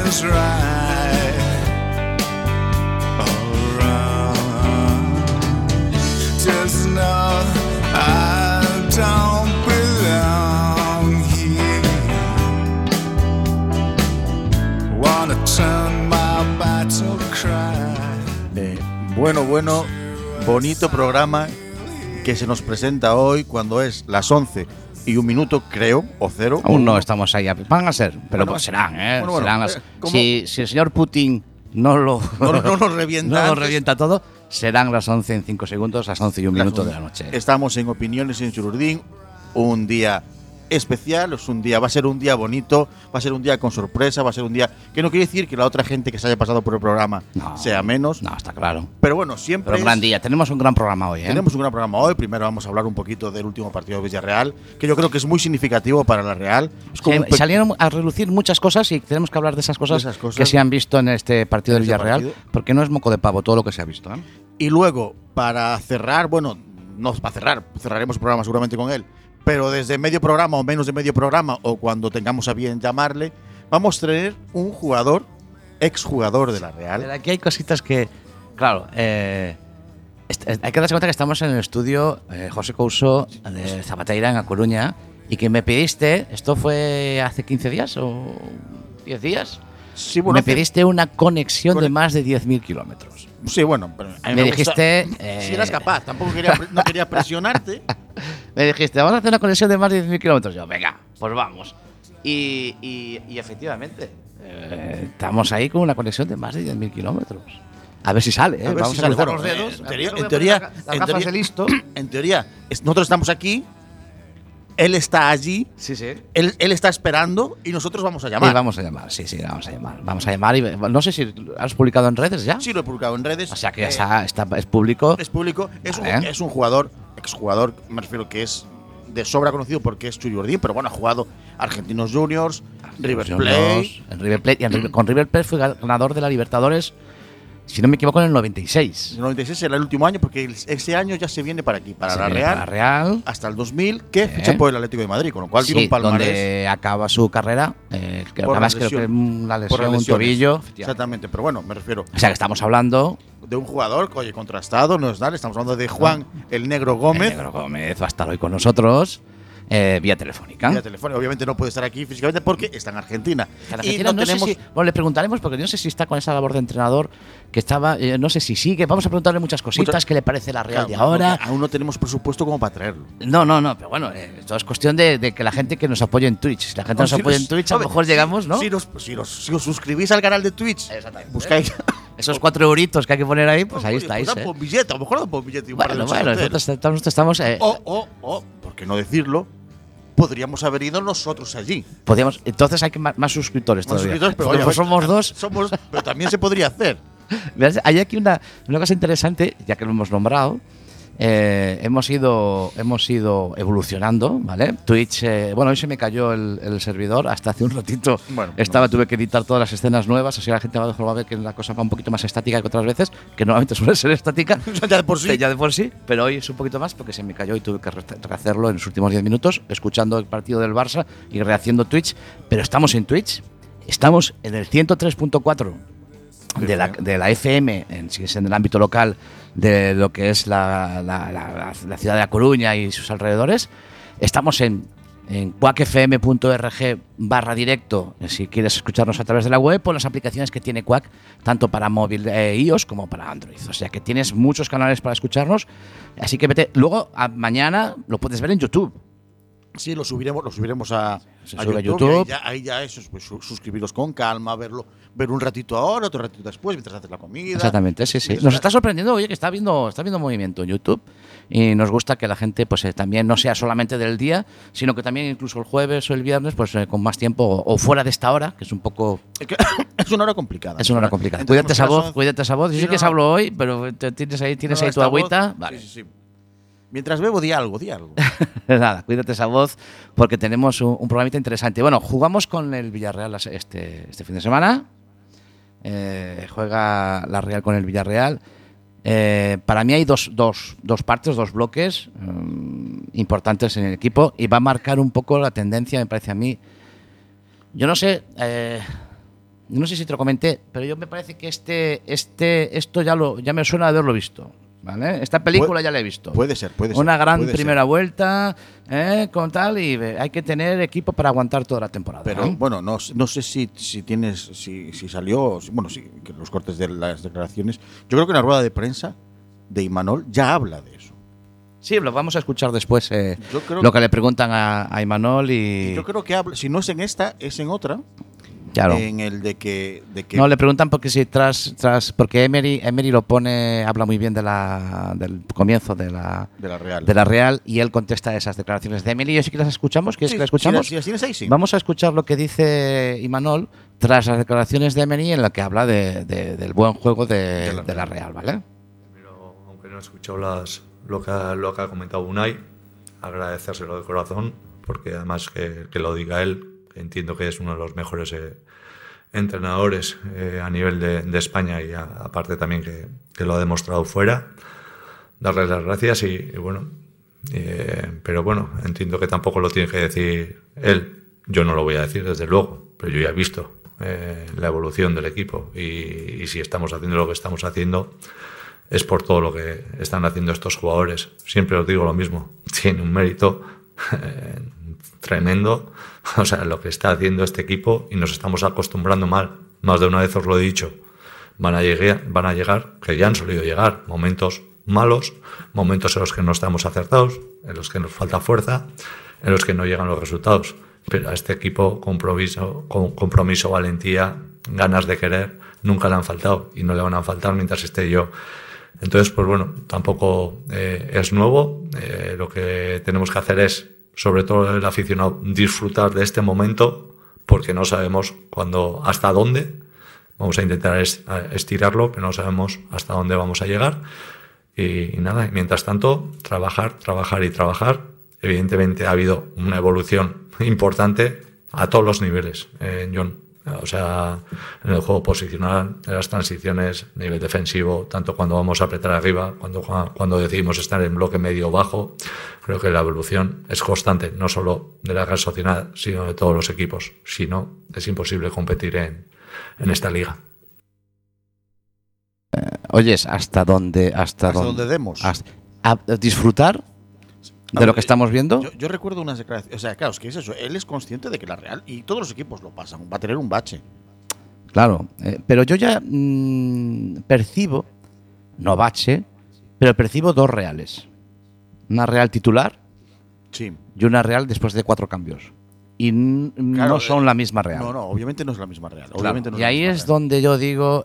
is right or wrong. Just know I don't belong here. Wanna turn my battle cry. Bueno, bonito programa que se nos presenta hoy cuando es las 11 y un minuto, creo, o 0. Aún no estamos ahí. Van a ser, pero Bueno, pues serán, bueno, serán las, ¿cómo? si el señor Putin no nos revienta. no nos antes. revienta todo, serán las 11 en 5 segundos, las 11 y un minuto de la noche. Estamos en Opiniones en Chururdín, un día especial, va a ser un día bonito, va a ser un día con sorpresa, va a ser un día que no quiere decir que la otra gente que se haya pasado por el programa sea menos. No, está claro. Pero bueno, siempre Pero un gran día. Tenemos un gran programa hoy, ¿eh? Tenemos un gran programa hoy. Primero vamos a hablar un poquito del último partido de Villarreal, que yo creo que es muy significativo para la Real. Es como salieron a relucir muchas cosas y tenemos que hablar de esas cosas, que se han visto en este partido del Villarreal, porque no es moco de pavo todo lo que se ha visto, ¿eh? Y luego, para cerrar, bueno, no para cerrar, cerraremos el programa seguramente con él, pero desde medio programa o menos de medio programa, o cuando tengamos a bien llamarle, vamos a tener un jugador, exjugador de la Real. Pero aquí hay cositas que, claro, hay que darse cuenta que estamos en el estudio José Couso de Zapateira en A Coruña, y que me pediste, ¿esto fue hace 15 días o 10 días? Sí, bueno, me pediste una conexión de más de 10.000 kilómetros. Sí, bueno, pero a mí me dijiste… si eras capaz, tampoco no quería presionarte. Me dijiste, vamos a hacer una conexión de más de 10.000 kilómetros. Yo, venga, pues vamos. Y efectivamente, estamos ahí con una conexión de más de 10.000 kilómetros. A ver si sale, a ver vamos si a sale. cruzar Bueno, los dedos. en teoría, las gafas de listo. En teoría, nosotros estamos aquí. Él está allí, sí. Él está esperando y nosotros vamos a llamar. Sí, vamos a llamar, sí, vamos a llamar. Vamos a llamar y no sé si has publicado en redes ya. Sí, lo he publicado en redes. O sea que ya es público. Es público, Vale. es un jugador, exjugador, me refiero que es de sobra conocido porque es Churiurdín, pero bueno, ha jugado Argentinos Juniors, River Plate. En River Plate. Y con River Plate fue ganador de la Libertadores, si no me equivoco, en el 96. El 96 era el último año porque ese año ya se viene para aquí, para la Real. Para Real. Hasta el 2000, que ficha por el Atlético de Madrid, con lo cual tiene un palmarés. Donde acaba su carrera, además creo que la lesión, un tobillo. Exactamente, pero bueno, me refiero. O sea que estamos hablando de un jugador, oye, contrastado, no es nada, estamos hablando de Juan el Negro Gómez. El Negro Gómez va a estar hoy con nosotros. Vía telefónica. Vía telefónica. Obviamente no puede estar aquí físicamente porque está en Argentina. Y no tenemos… sé si, bueno, le preguntaremos porque no sé si está con esa labor de entrenador que estaba… no sé si sigue. Vamos a preguntarle muchas cositas. ¿Qué le parece la Real de ahora? Aún no tenemos presupuesto como para traerlo. No. Pero bueno, todo es cuestión de que la gente que nos apoye en Twitch. Si la gente nos apoya en Twitch, a lo mejor llegamos, ¿no? Si os suscribís al canal de Twitch, buscáis… Esos 4 euritos que hay que poner ahí, pues ahí estáis. Pues un billete, a lo mejor da un billete. Bueno, nosotros estamos… ¿por qué no decirlo? Podríamos haber ido nosotros allí. Entonces hay que más suscriptores todavía. Pero oye, somos dos. Pero también se podría hacer. Hay aquí una cosa interesante, ya que lo hemos nombrado. Hemos ido evolucionando, ¿vale? Twitch, hoy se me cayó el servidor hasta hace un ratito. Bueno, tuve que editar todas las escenas nuevas, así la gente va a ver que la cosa va un poquito más estática que otras veces, que normalmente suele ser estática. Ya de por sí, pero hoy es un poquito más porque se me cayó y tuve que rehacerlo en los últimos 10 minutos, escuchando el partido del Barça y rehaciendo Twitch. Pero estamos en Twitch, estamos en el 103.4 de la FM, si es en el ámbito local de lo que es la ciudad de La Coruña y sus alrededores. Estamos en quackfm.org/directo, si quieres escucharnos a través de la web, o las aplicaciones que tiene Quack, tanto para móvil iOS como para Android. O sea que tienes muchos canales para escucharnos, así que vete. Luego, mañana lo puedes ver en YouTube. Sí, lo subiremos a YouTube. Ahí ya eso, pues, suscribiros con calma, ver un ratito ahora, otro ratito después, mientras haces la comida. Exactamente, sí. Nos está sorprendiendo, oye, que está viendo movimiento en YouTube, y nos gusta que la gente pues también no sea solamente del día, sino que también incluso el jueves o el viernes, pues con más tiempo o fuera de esta hora, que es un poco… Es una hora complicada. Cuídate esa voz. Yo sé que hablo hoy, pero tienes ahí tu agüita. Vale. Sí. Mientras bebo, di algo. Nada, cuídate esa voz porque tenemos un programita interesante. Bueno, jugamos con el Villarreal este fin de semana. Juega la Real con el Villarreal. Para mí hay dos partes, dos bloques importantes en el equipo y va a marcar un poco la tendencia, me parece a mí. Yo no sé… no sé si te lo comenté, pero yo me parece que esto ya me suena de haberlo visto. ¿Vale? Esta película ya la he visto. Puede ser. Una gran puede primera ser. vuelta, con tal, y hay que tener equipo para aguantar toda la temporada. Pero bueno, no sé si salió, que los cortes de las declaraciones. Yo creo que en la rueda de prensa de Imanol ya habla de eso. Sí, lo vamos a escuchar después, Yo creo lo que le preguntan a Imanol y yo creo que habla, si no es en esta, es en otra. claro. En el de que No, le preguntan porque si porque Emery lo pone, habla muy bien del comienzo de la Real y él contesta esas declaraciones de Emery. Yo sí que las escuchamos, ¿quieres que las escuchamos? Si las tienes ahí, sí. Vamos a escuchar lo que dice Imanol tras las declaraciones de Emery, en la que habla del buen juego de la Real, ¿vale? Primero, aunque no he escuchado lo que ha comentado Unai, agradecérselo de corazón, porque además que lo diga él, entiendo que es uno de los mejores entrenadores a nivel de España y aparte también que lo ha demostrado fuera. Darle las gracias pero bueno, entiendo que tampoco lo tiene que decir él. Yo no lo voy a decir, desde luego, pero yo ya he visto la evolución del equipo y si estamos haciendo lo que estamos haciendo es por todo lo que están haciendo estos jugadores. Siempre os digo lo mismo, tiene un mérito tremendo, o sea, lo que está haciendo este equipo, y nos estamos acostumbrando mal. Más de una vez os lo he dicho, van a llegar, que ya han solido llegar, momentos malos, momentos en los que no estamos acertados, en los que nos falta fuerza, en los que no llegan los resultados. Pero a este equipo compromiso, valentía, ganas de querer, nunca le han faltado y no le van a faltar mientras esté yo. Entonces, pues bueno, tampoco es nuevo. Lo que tenemos que hacer es, sobre todo el aficionado, disfrutar de este momento, porque no sabemos hasta dónde. Vamos a intentar estirarlo, pero no sabemos hasta dónde vamos a llegar. Y nada, y mientras tanto, trabajar y trabajar. Evidentemente ha habido una evolución importante a todos los niveles, John. O sea, en el juego posicional, en las transiciones, nivel defensivo, tanto cuando vamos a apretar arriba, cuando decidimos estar en bloque medio-bajo. Creo que la evolución es constante, no solo de la Real Sociedad, sino de todos los equipos. Si no, es imposible competir en esta liga. Oyes, ¿hasta dónde demos? A disfrutar de lo que estamos viendo. Yo recuerdo unas declaraciones. O sea, claro, es que es eso. Él es consciente de que la Real, y todos los equipos lo pasan, va a tener un bache. Claro, pero yo ya percibo, no bache, pero percibo dos Reales. Una Real titular, sí, y una Real después de 4 cambios. Y claro, no son la misma Real. No, obviamente no es la misma Real. Claro, Obviamente no y ahí es donde yo digo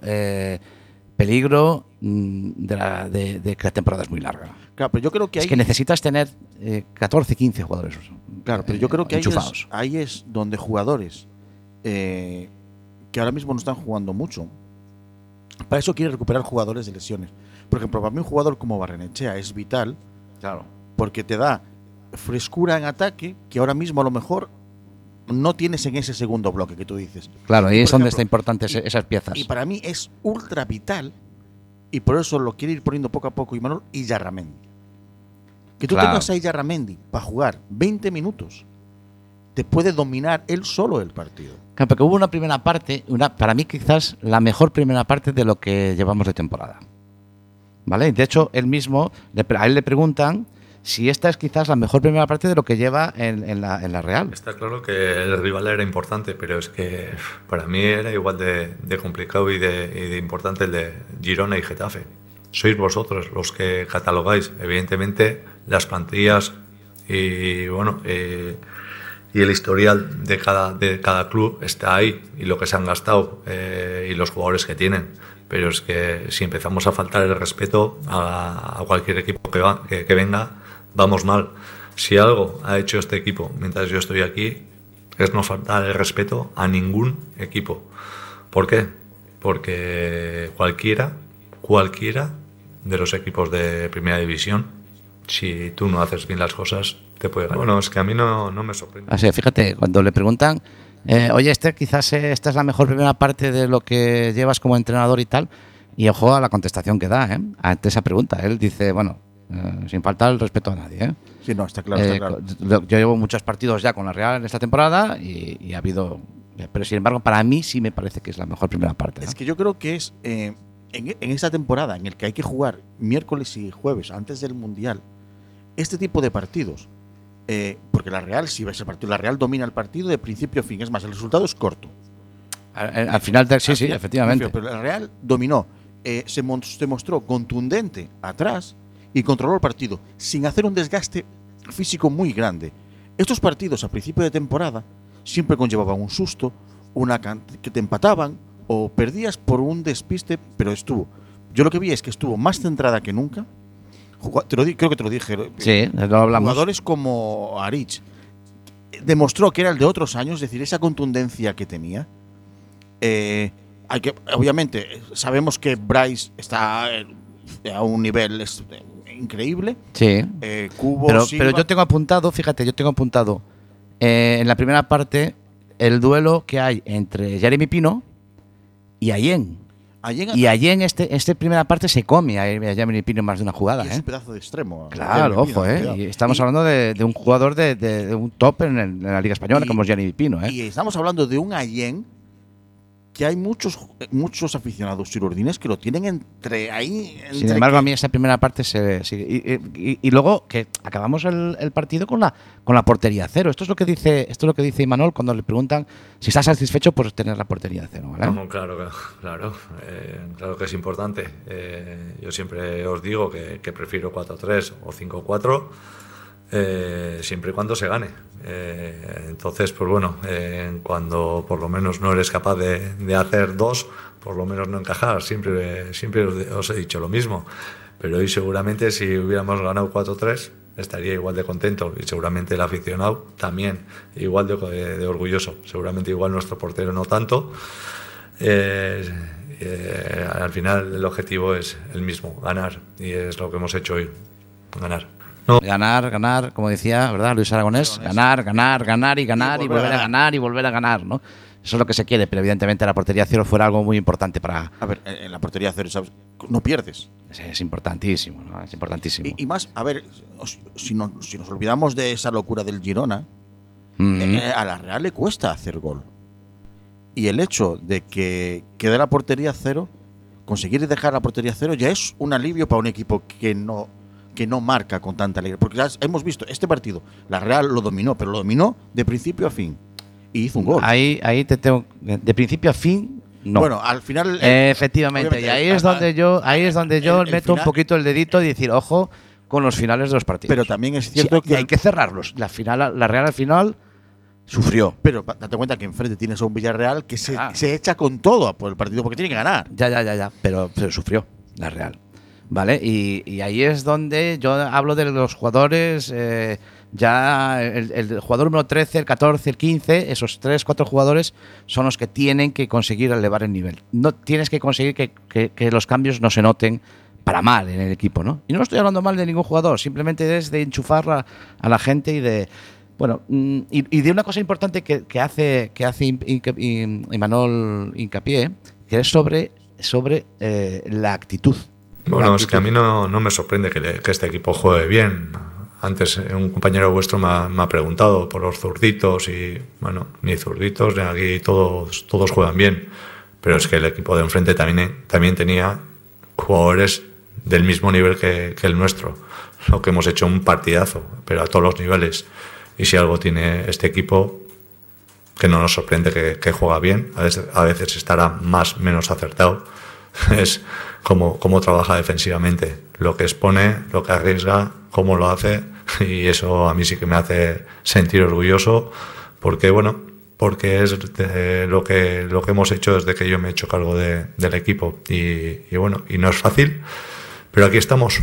peligro de que la temporada es muy larga. Claro, pero yo creo que es que necesitas tener 14, 15 jugadores. Claro, pero yo creo que enchufados. ahí es donde jugadores que ahora mismo no están jugando mucho, para eso quiere recuperar jugadores de lesiones. Por ejemplo, para mí un jugador como Barrenechea es vital, claro, porque te da frescura en ataque que ahora mismo a lo mejor no tienes en ese segundo bloque que tú dices. Claro, ahí es donde está importante esas piezas. Y para mí es ultra vital, y por eso lo quiere ir poniendo poco a poco Imanol, y Yarramendi. Que tú tengas a Yarramendi para jugar 20 minutos, te puede dominar él solo el partido. Claro, porque hubo una primera parte, para mí quizás la mejor primera parte de lo que llevamos de temporada. ¿Vale? De hecho, él mismo, a él le preguntan si esta es quizás la mejor primera parte de lo que lleva en la Real. Está claro que el rival era importante, pero es que para mí era igual de complicado y de importante el de Girona y Getafe. Sois vosotros los que catalogáis, evidentemente, las plantillas y bueno y el historial de cada club está ahí, y lo que se han gastado y los jugadores que tienen. Pero es que si empezamos a faltar el respeto a cualquier equipo que venga, vamos mal. Si algo ha hecho este equipo mientras yo estoy aquí, es no faltar el respeto a ningún equipo. ¿Por qué? Porque cualquiera de los equipos de primera división, si tú no haces bien las cosas, te puede ganar. Bueno, es que a mí no me sorprende. Así, fíjate, cuando le preguntan, oye, quizás esta es la mejor primera parte de lo que llevas como entrenador y tal, y ojo a la contestación que da, ante esa pregunta. Él dice, bueno, sin faltar el respeto a nadie. Sí, no, está claro, está claro. Yo llevo muchos partidos ya con la Real en esta temporada y ha habido Pero sin embargo, para mí sí me parece que es la mejor primera parte, ¿no? Es que yo creo que es en esta temporada en el que hay que jugar miércoles y jueves antes del Mundial, este tipo de partidos, porque la Real, si ves el partido, la Real domina el partido de principio a fin. Es más, el resultado es corto. Al final, sí, efectivamente. Pero la Real dominó, se mostró contundente atrás y controló el partido sin hacer un desgaste físico muy grande. Estos partidos a principio de temporada siempre conllevaban un susto, que te empataban o perdías por un despiste, pero estuvo. Yo lo que vi es que estuvo más centrada que nunca. Creo que te lo dije. Sí, lo hablamos. Jugadores como Aritz demostró que era el de otros años, es decir, esa contundencia que tenía. Obviamente, sabemos que Bryce está a un nivel increíble. Sí. Cubo, pero yo tengo apuntado, fíjate, en la primera parte el duelo que hay entre Jeremy Pino y Allen. Y Allen esta primera parte se come a Jeremy Pino en más de una jugada. Es un pedazo de extremo. Claro, ojo, Y estamos hablando de un jugador de un top en la Liga Española como es Jeremy Pino. Y estamos hablando de un Allen que hay muchos aficionados girondines que lo tienen entre ahí. Sin embargo, a mí esa primera parte y luego que acabamos el partido con la portería cero. Esto es lo que dice Imanol cuando le preguntan si está satisfecho por tener la portería cero, ¿vale? No, claro que es importante. Yo siempre os digo que prefiero 4-3 o 5-4. Siempre y cuando se gane. Entonces, pues bueno, cuando por lo menos no eres capaz de hacer dos, por lo menos no encajar. Siempre os he dicho lo mismo. Pero hoy seguramente si hubiéramos ganado 4-3 estaría igual de contento, y seguramente el aficionado también igual de orgulloso. Seguramente igual nuestro portero no tanto. Al final el objetivo es el mismo, ganar, y es lo que hemos hecho hoy, ganar. No. Ganar, como decía, ¿verdad, Luis Aragonés? Ganar y volver a ganar y volver a ganar, ¿no? Eso es lo que se quiere, pero evidentemente la portería cero fuera algo muy importante para... A ver, en la portería cero, ¿sabes? No pierdes. Es importantísimo, ¿no? Es importantísimo. Y más, a ver, si nos olvidamos de esa locura del Girona, a la Real le cuesta hacer gol. Y el hecho de que quede la portería cero, conseguir dejar la portería cero ya es un alivio para un equipo que no marca con tanta alegría. Porque ya hemos visto este partido, la Real lo dominó, pero lo dominó de principio a fin. Y hizo un gol. Ahí te tengo... De principio a fin, no. Bueno, al final... efectivamente, y ahí es donde yo meto un poquito el dedito y decir, ojo, con los finales de los partidos. Pero también es cierto que hay que cerrarlos. La Real al final sufrió. Pero date cuenta que enfrente tienes a un Villarreal que se echa con todo por el partido porque tiene que ganar. Ya. Pero sufrió la Real. ¿Vale? Y ahí es donde yo hablo de los jugadores, ya el jugador número 13, el 14, el 15, esos 3-4 jugadores son los que tienen que conseguir elevar el nivel. No tienes que conseguir que los cambios no se noten para mal en el equipo, ¿no? Y no estoy hablando mal de ningún jugador, simplemente es de enchufar a la gente y de... Bueno, y de una cosa importante que hace Imanol hincapié, que es sobre la actitud. Bueno, es que a mí no me sorprende que este equipo juegue bien. Antes un compañero vuestro me ha preguntado por los zurditos y, bueno, ni zurditos ni aquí todos juegan bien. Pero es que el equipo de enfrente también tenía jugadores del mismo nivel que el nuestro. Lo que hemos hecho un partidazo, pero a todos los niveles. Y si algo tiene este equipo, que no nos sorprende que juega bien, a veces estará menos acertado, es cómo trabaja defensivamente, lo que expone, lo que arriesga, cómo lo hace, y eso a mí sí que me hace sentir orgulloso, porque es lo que hemos hecho desde que yo me he hecho cargo del equipo, y no es fácil, pero aquí estamos.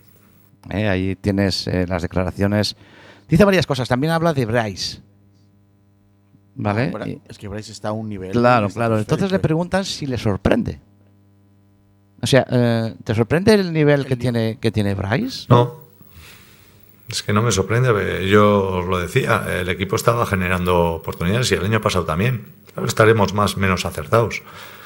Ahí tienes las declaraciones. Dice varias cosas, también habla de Bryce. ¿Vale? Es que Bryce está a un nivel... Claro. Entonces le preguntan si le sorprende. O sea, ¿te sorprende el nivel que tiene Bryce? No, es que no me sorprende. Yo os lo decía, el equipo estaba generando oportunidades y el año pasado también. Ahora estaremos menos acertados.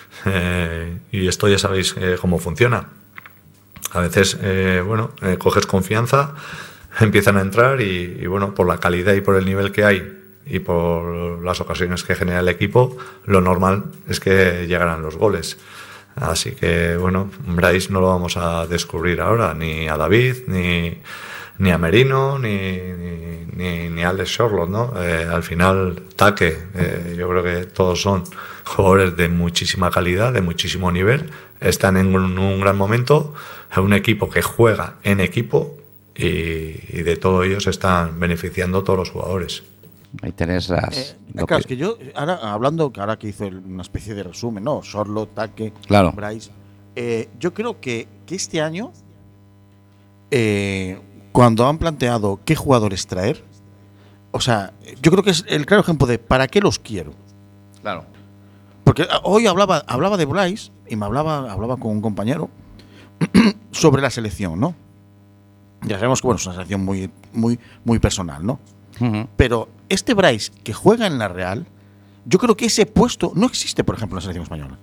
Y esto ya sabéis cómo funciona. A veces, coges confianza, empiezan a entrar y por la calidad y por el nivel que hay y por las ocasiones que genera el equipo, lo normal es que llegaran los goles. Así que, bueno, Bryce no lo vamos a descubrir ahora, ni a David, ni a Merino, ni a Alex Sherlock, ¿no? Al final, Take, yo creo que todos son jugadores de muchísima calidad, de muchísimo nivel, están en un gran momento, es un equipo que juega en equipo y de todo ello se están beneficiando todos los jugadores. Ahí tenés claro, es que yo, ahora que hizo una especie de resumen, ¿no? Sherlock, Take, Claro. Bryce, yo creo que este año, cuando han planteado qué jugadores traer, o sea, yo creo que es el claro ejemplo de ¿para qué los quiero? Claro. Porque hoy hablaba de Bryce y me hablaba con un compañero sobre la selección, ¿no? Ya sabemos que bueno, es una selección muy personal, ¿no? Uh-huh. Pero este Bryce que juega en la Real, yo creo que ese puesto no existe, por ejemplo, en la selección española.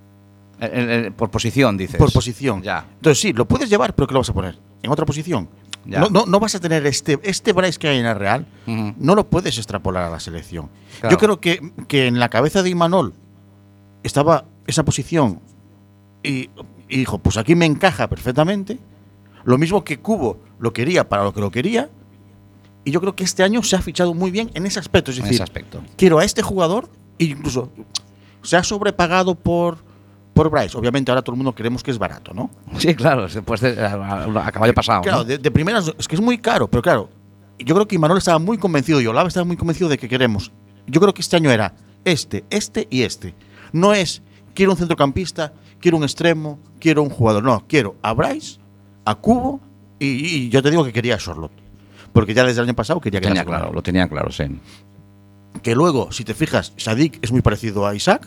Por posición, dices. Por posición. Ya. Entonces sí, lo puedes llevar, pero ¿qué lo vas a poner? ¿En otra posición? Ya. No vas a tener este Bryce que hay en la Real, Uh-huh. no lo puedes extrapolar a la selección. Claro. Yo creo que en la cabeza de Imanol estaba esa posición y dijo, pues aquí me encaja perfectamente. Lo mismo que Cubo lo quería para lo que lo quería. Y yo creo que este año se ha fichado muy bien en ese aspecto. Es En decir, ese aspecto. quiero a este jugador e incluso se ha sobrepagado por Bryce. Obviamente ahora todo el mundo creemos que es barato, ¿no? Sí, claro, después a caballo pasado. Claro, ¿no? de primeras es que es muy caro, pero claro, yo creo que Imanol estaba muy convencido y Olave estaba muy convencido de que queremos. Yo creo que este año era este y este. No es, quiero un centrocampista, quiero un extremo, quiero un jugador. No, quiero a Bryce, a Cubo y yo te digo que quería a Charlotte. Porque ya desde el año pasado quería que Lo tenía claro, sí. Que luego, si te fijas, Sadik es muy parecido a Isaac,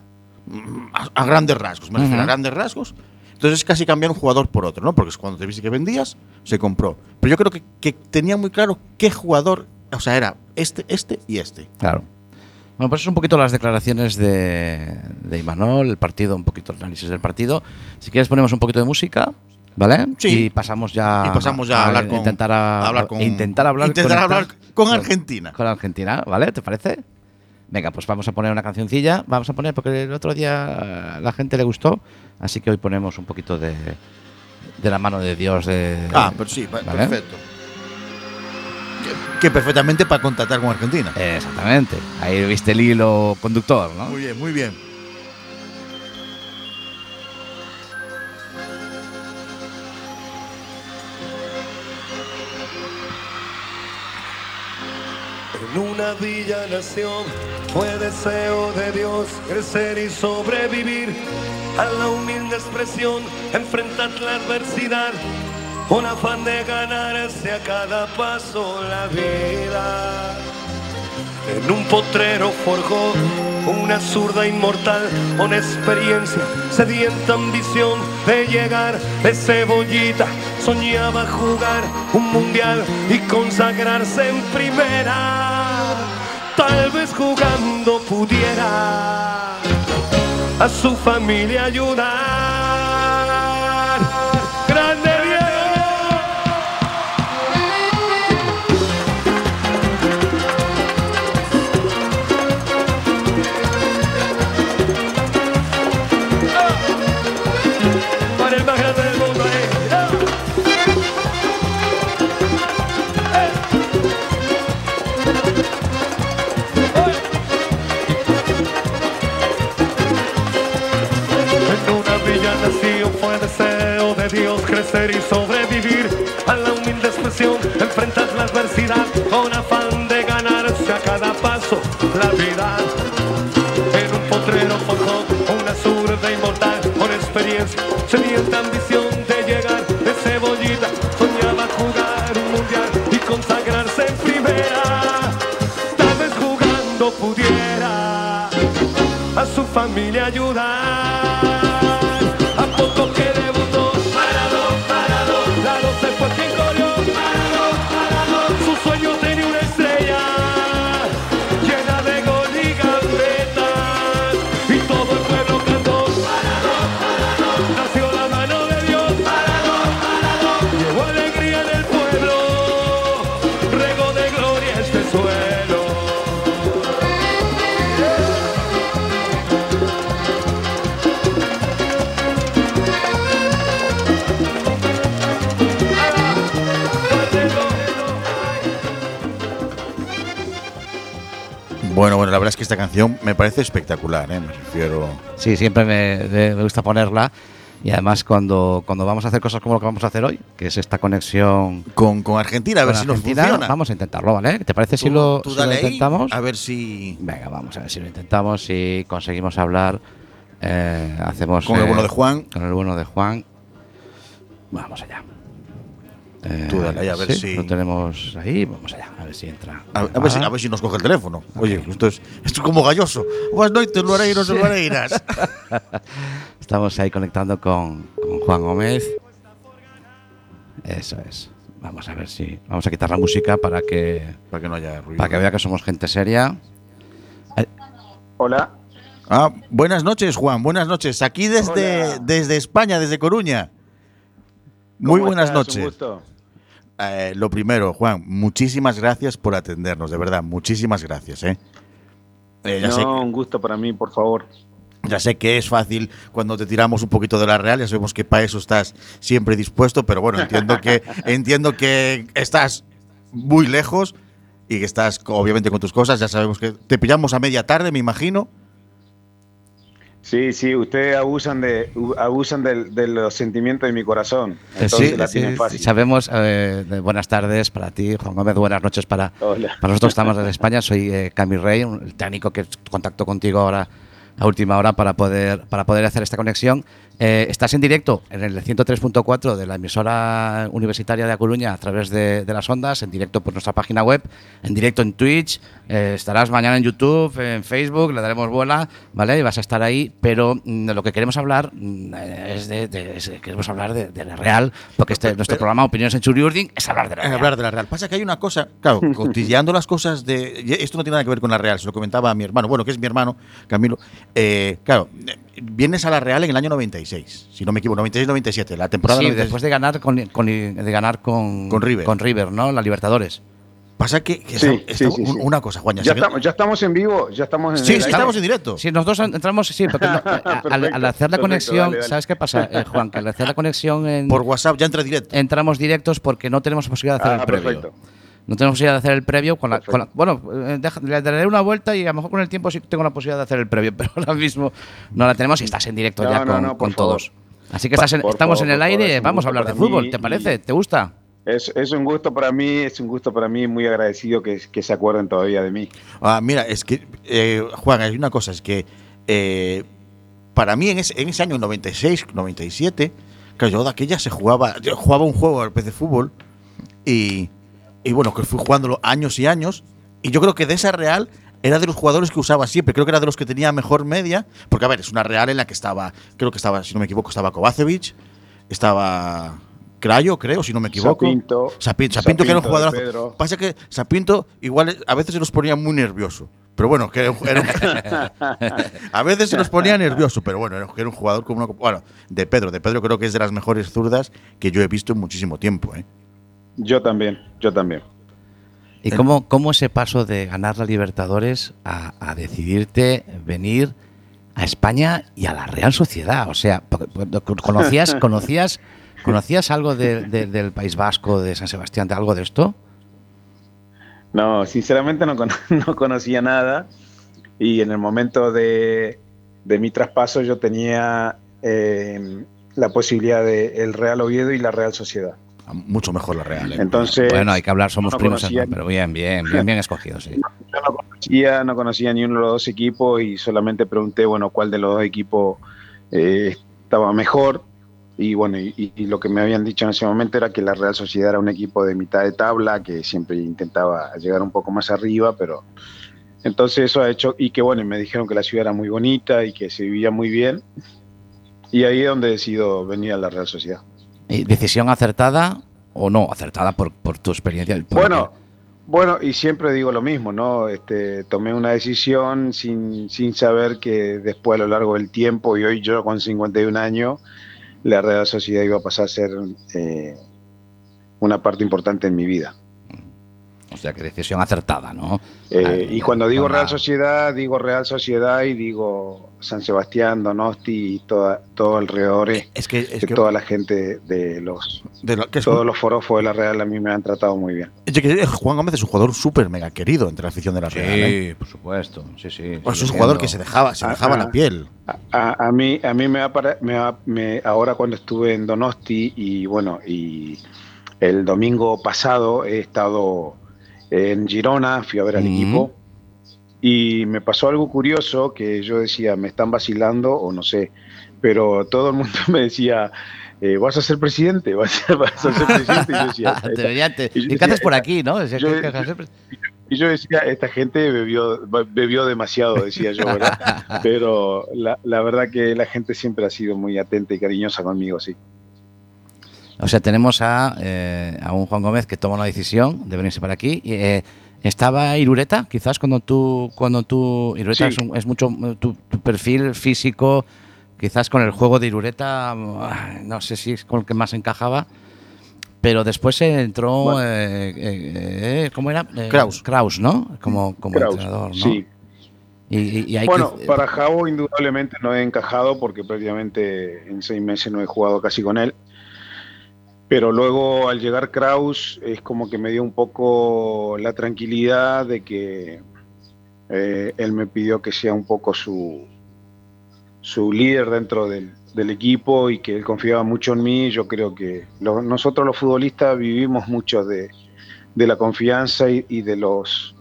a grandes rasgos, me refiero a grandes rasgos. Entonces es casi cambiar un jugador por otro, ¿no? Porque es cuando te viste que vendías, se compró. Pero yo creo que tenía muy claro qué jugador, o sea, era este y este. Claro. Bueno, pues es un poquito las declaraciones de Imanol, el partido, un poquito el análisis del partido. Si quieres ponemos un poquito de música, ¿vale? Sí. Y pasamos ya a hablar con intentar hablar con Argentina. Con Argentina, ¿vale? ¿Te parece? Venga, pues vamos a poner una cancioncilla. Vamos a poner, porque el otro día a la gente le gustó, así que hoy ponemos un poquito de la mano de Dios. Pero sí, ¿vale? Perfecto. Que perfectamente para contactar con Argentina. Exactamente. Ahí viste el hilo conductor, ¿no? Muy bien, muy bien. En una villa nación fue deseo de Dios crecer y sobrevivir a la humilde expresión, enfrentar la adversidad, con afán de ganarse a cada paso la vida. En un potrero forjó una zurda inmortal, con experiencia, sedienta ambición de llegar de cebollita. Soñaba jugar un mundial y consagrarse en primera. Tal vez jugando pudiera a su familia ayudar. ¡Grande Diego! Para el más grande del mundo, fue deseo de Dios crecer y sobrevivir a la humilde expresión, enfrentar la adversidad con afán de ganarse a cada paso la vida. En un potrero forjó una zurda inmortal, con experiencia, sedienta ambición de llegar de cebollita. Soñaba jugar un mundial y consagrarse en primera. Tal vez jugando pudiera a su familia ayudar. la verdad es que esta canción me parece espectacular, me refiero. Sí, siempre me gusta ponerla. Y además cuando vamos a hacer cosas como lo que vamos a hacer hoy, que es esta conexión con Argentina, a ver si nos funciona. Vamos a intentarlo, ¿vale? ¿Te parece si lo intentamos? A ver si... Venga, vamos a ver si lo intentamos, si conseguimos hablar. Hacemos con el bueno de Juan. Con el bueno de Juan. Vamos allá. Tú dale ahí, a ver si... Lo tenemos ahí, vamos allá, a ver si entra. A ver si nos coge el teléfono. Okay. Oye, esto es como galloso. Buenas noches, Luareiros y Luareiras. Estamos ahí conectando con Juan Gómez. Eso es. Vamos a ver si... Vamos a quitar la música para que no haya ruido. Para que vea que somos gente seria. Hola. Buenas noches, Juan. Buenas noches. Aquí desde España, desde Coruña. Muy buenas noches. Un gusto. Lo primero, Juan, muchísimas gracias por atendernos, de verdad, muchísimas gracias. Un gusto para mí, por favor. Ya sé que es fácil cuando te tiramos un poquito de la Real, ya sabemos que para eso estás siempre dispuesto, pero bueno, entiendo que estás muy lejos y que estás obviamente con tus cosas, ya sabemos que te pillamos a media tarde, me imagino. Sí, ustedes abusan de los sentimientos de mi corazón. Entonces la tienen fácil. Sabemos. Buenas tardes para ti, Juan Gómez. Buenas noches para nosotros. Estamos en España. Soy Cami Rey, el técnico que contactó contigo ahora a última hora para poder hacer esta conexión. Estás en directo en el 103.4 de la emisora universitaria de A Coruña a través de las ondas, en directo por nuestra página web, en directo en Twitch, estarás mañana en YouTube, en Facebook, le daremos bola, ¿vale? Y vas a estar ahí, pero lo que queremos hablar queremos hablar de la Real, porque nuestro programa Opiniones en Churiurdin es hablar de la Real. Hablar de la Real. Pasa que hay una cosa, claro, cotilleando las cosas esto no tiene nada que ver con la Real, se lo comentaba a mi hermano, bueno, que es mi hermano, Camilo, claro, vienes a la Real en el año 96, si no me equivoco, 96-97, la temporada. Sí, 96. después de ganar con River, ¿no? La Libertadores. Pasa que sí. Una cosa, Juan. Ya estamos en vivo, ya estamos en estamos en directo. Sí, nosotros entramos, porque al hacer la conexión, dale. ¿Sabes qué pasa, Juan? Que al hacer la conexión por WhatsApp ya entra directo. Entramos directos porque no tenemos posibilidad de hacer el previo. Perfecto. No tenemos posibilidad de hacer el previo. Le daré una vuelta y a lo mejor con el tiempo sí tengo la posibilidad de hacer el previo, pero ahora mismo no la tenemos y estás en directo con todos. Así que estamos en el aire, vamos a hablar de fútbol, ¿te parece? ¿Te gusta? Es un gusto para mí, muy agradecido que se acuerden todavía de mí. Mira, es que, Juan, hay una cosa, es que para mí en ese año 96, 97, claro, yo de aquella yo jugaba un juego al PC Fútbol y bueno, que fui jugándolo años y años, y yo creo que de esa Real era de los jugadores que usaba siempre, creo que era de los que tenía mejor media, porque a ver, es una Real en la que estaba, si no me equivoco, estaba Kovacevic, estaba Crayo, si no me equivoco. Sapinto, que era un jugador. Pasa que Sapinto igual a veces se nos ponía muy nervioso, pero bueno, a veces se nos ponía nervioso, pero bueno, era un jugador como de Pedro creo que es de las mejores zurdas que yo he visto en muchísimo tiempo, Yo también. ¿Y cómo ese paso de ganar la Libertadores a decidirte venir a España y a la Real Sociedad? O sea, ¿conocías algo del País Vasco, de San Sebastián, de algo de esto? No, sinceramente no conocía nada, y en el momento de mi traspaso yo tenía la posibilidad de el Real Oviedo y la Real Sociedad. Mucho mejor la Real. Entonces, bueno, hay que hablar, somos primos, pero bien escogidos, sí. Yo no conocía ni uno de los dos equipos y solamente pregunté, cuál de los dos equipos estaba mejor. Y bueno, y lo que me habían dicho en ese momento era que la Real Sociedad era un equipo de mitad de tabla, que siempre intentaba llegar un poco más arriba, pero entonces eso ha hecho, y que me dijeron que la ciudad era muy bonita y que se vivía muy bien, y ahí es donde decido venir a la Real Sociedad. ¿Y decisión acertada o no acertada por tu experiencia? Bueno, y siempre digo lo mismo, ¿no? Tomé una decisión sin saber que después a lo largo del tiempo, y hoy yo con 51 años, la Real Sociedad iba a pasar a ser una parte importante en mi vida. O sea, que decisión acertada, ¿no? Y cuando digo Real Sociedad y digo San Sebastián, Donosti y todo alrededor de toda la gente todos los forofos de la Real a mí me han tratado muy bien. Juan Gómez es un jugador súper mega querido entre la afición de la Real. Sí, por supuesto. Sí. Pues es un jugador que se dejaba la piel. A mí ahora cuando estuve en Donosti y el domingo pasado he estado en Girona, fui a ver al equipo y me pasó algo curioso que yo decía, me están vacilando o no sé, pero todo el mundo me decía, ¿vas a ser presidente? ¿Vas a ser presidente? Y yo decía, ¿y qué haces por aquí, no? Y yo decía, esta gente bebió demasiado, decía yo, ¿verdad? Pero la verdad que la gente siempre ha sido muy atenta y cariñosa conmigo, sí. O sea, tenemos a un Juan Gómez que toma una decisión de venirse para aquí. ¿Estaba Irureta? Quizás cuando tú Irureta sí. es mucho tu perfil físico, quizás con el juego de Irureta, no sé si es con el que más encajaba. Pero después entró, ¿cómo era? Kraus, ¿no? Como Kraus, entrenador, ¿no? Sí. Y para Javo indudablemente no he encajado porque prácticamente en 6 meses no he jugado casi con él. Pero luego al llegar Kraus es como que me dio un poco la tranquilidad de que él me pidió que sea un poco su líder dentro del equipo y que él confiaba mucho en mí. Yo creo que nosotros los futbolistas vivimos mucho de la confianza y de los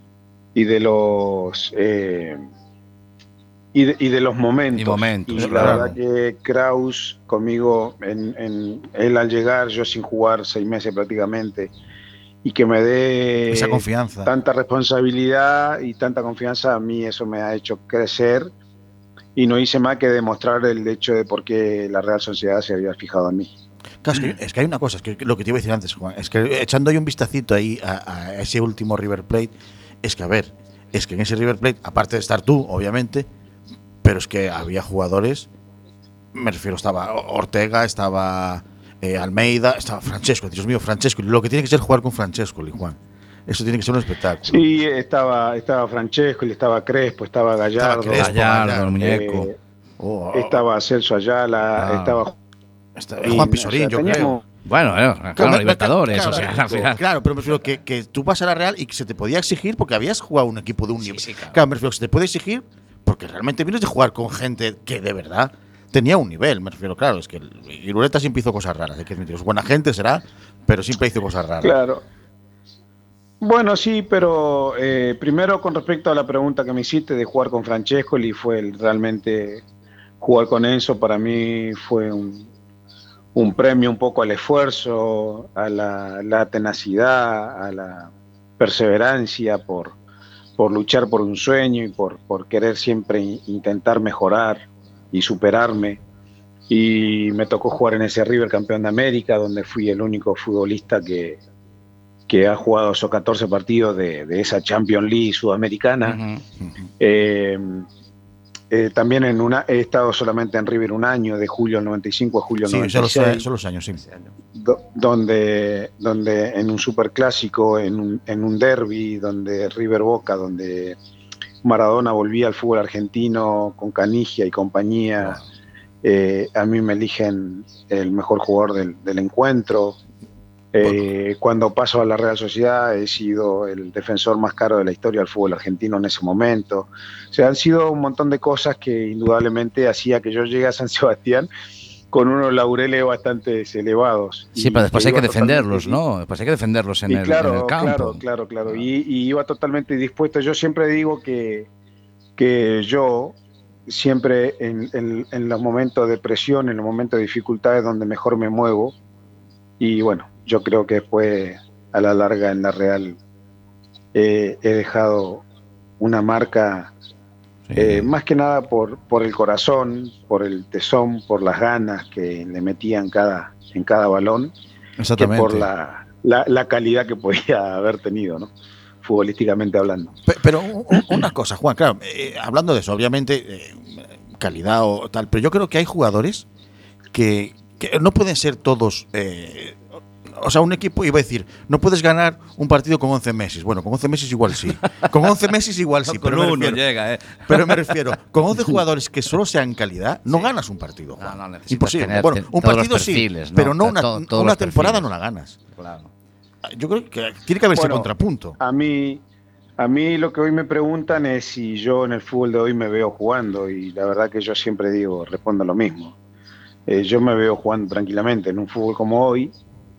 momentos. Y la verdad que Kraus conmigo, él al llegar, yo sin jugar 6 meses prácticamente, y que me dé esa confianza, tanta responsabilidad y tanta confianza, a mí eso me ha hecho crecer y no hice más que demostrar el hecho de por qué la Real Sociedad se había fijado en mí. Claro, es que hay una cosa, es que lo que te iba a decir antes, Juan, es que echando ahí un vistacito ahí a ese último River Plate, es que en ese River Plate, aparte de estar tú, obviamente, pero es que había jugadores, me refiero, estaba Ortega, estaba Almeida, estaba Francesco, Dios mío, Francesco, lo que tiene que ser jugar con Francesco, Juan. Eso tiene que ser un espectáculo. Sí, estaba Francesco, estaba Crespo, estaba Gallardo, el muñeco. Estaba Celso Ayala, estaba Juan Pizorín, yo creo. Bueno, claro, Libertadores. Claro, pero me refiero que tú vas a la Real y que se te podía exigir porque habías jugado un equipo de un nivel. Claro, me refiero que se te puede exigir porque realmente vienes de jugar con gente que de verdad tenía un nivel. Me refiero, claro, es que Irureta siempre hizo cosas raras. Hay que admitirlo. Buena gente será, pero siempre hizo cosas raras. Claro. Bueno, sí, pero primero con respecto a la pregunta que me hiciste de jugar con Francescoli, realmente jugar con Enzo para mí fue un premio un poco al esfuerzo, a la tenacidad, a la perseverancia por luchar por un sueño y por querer siempre intentar mejorar y superarme. Y me tocó jugar en ese River campeón de América, donde fui el único futbolista que ha jugado esos 14 partidos de esa Champions League sudamericana. También he estado solamente en River un año, de julio del 95 a julio del 96. Son los años, sí. Donde en un superclásico, en un derbi, donde River Boca, donde Maradona volvía al fútbol argentino con Canigia y compañía, a mí me eligen el mejor jugador del encuentro. Cuando paso a la Real Sociedad he sido el defensor más caro de la historia del fútbol argentino en ese momento. O sea, han sido un montón de cosas que indudablemente hacía que yo llegue a San Sebastián con unos laureles bastante elevados. Sí, pero después hay que defenderlos, ¿no? Después hay que defenderlos en el campo. Claro. Y iba totalmente dispuesto. Yo siempre digo que yo siempre en los momentos de presión, en los momentos de dificultades donde mejor me muevo. Y bueno, yo creo que después, a la larga, en la Real he dejado una marca, más que nada por el corazón, por el tesón, por las ganas que le metía en cada balón, que por la calidad que podía haber tenido, ¿no? Futbolísticamente hablando. Pero una cosa, Juan, claro, hablando de eso, obviamente, calidad o tal, pero yo creo que hay jugadores que no pueden ser todos O sea, un equipo iba a decir, no puedes ganar un partido con 11 Messi. Bueno, con 11 Messi igual sí. Con 11 Messi igual sí. No, con uno llega, Pero me refiero, con 11 jugadores que solo sean calidad, no ganas un partido. No, necesitas imposible. tener Bueno, un todos partido los perfiles, sí, ¿no? pero no Todos una los temporada perfiles. no la ganas. Claro. Yo creo que tiene que haber ese Bueno, contrapunto. A mí lo que hoy me preguntan es si yo en el fútbol de hoy me veo jugando, y la verdad que yo siempre respondo lo mismo. Yo me veo jugando tranquilamente en un fútbol como hoy,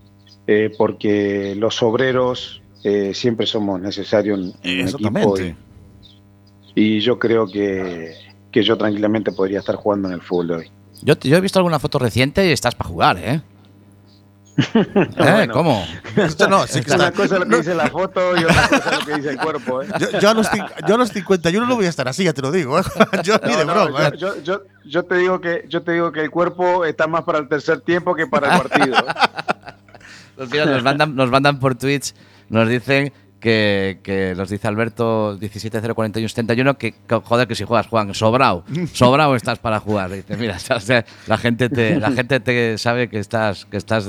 porque los obreros siempre somos necesarios en un equipo, y yo creo que yo tranquilamente podría estar jugando en el fútbol de hoy. Yo he visto alguna foto reciente y estás para jugar, ¿eh? Bueno, ¿Cómo? Esto no, sí que una está. cosa es lo que dice la foto y otra cosa es lo que dice el cuerpo. Yo a los 51 no voy a estar así, ya te lo digo. Yo ni de broma. Yo te digo que el cuerpo está más para el tercer tiempo que para el partido. Pues mira, nos mandan por Twitch, nos dicen que nos dice Alberto 1704171 que joder, que si juegas, Juan, sobrao estás para jugar. Dice, mira, o sea, la gente te sabe que estás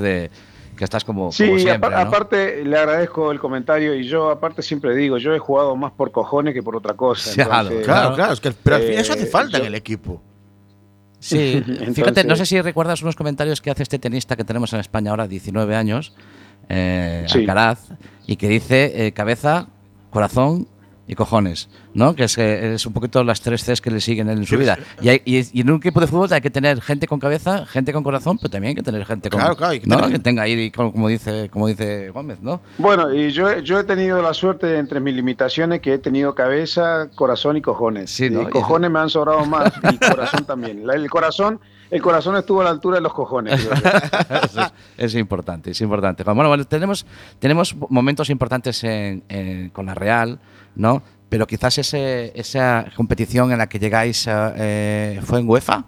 como Sí, como siempre, ¿no? aparte le agradezco el comentario, y yo aparte siempre digo, yo he jugado más por cojones que por otra cosa. Entonces, Claro, es que, pero al final eso hace falta yo- en el equipo. Sí, fíjate, Entonces- no sé si recuerdas unos comentarios que hace este tenista que tenemos en España ahora, 19 años, Sí. Alcaraz, y que dice cabeza, corazón y cojones, ¿no? Que es un poquito las 3 Cs que le siguen en su vida. Y en un equipo de fútbol hay que tener gente con cabeza, gente con corazón, pero también hay que tener gente con… Claro, hay que ¿no? tener- Que tenga ahí, como dice Gómez, ¿no? Bueno, y yo he tenido la suerte, entre mis limitaciones, que he tenido cabeza, corazón y cojones. Sí, ¿no? Y cojones me han sobrado más, y corazón también. El corazón estuvo a la altura de los cojones, creo yo. Eso es importante, es importante. Bueno, tenemos momentos importantes con la Real, ¿no? Pero quizás esa competición en la que llegáis fue en UEFA.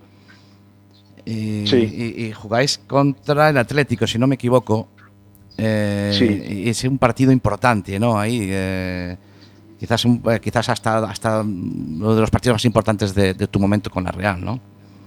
Sí. Y jugáis contra el Atlético, si no me equivoco. Sí. Y es un partido importante, ¿no? Ahí, quizás hasta uno de los partidos más importantes de tu momento con la Real, ¿no?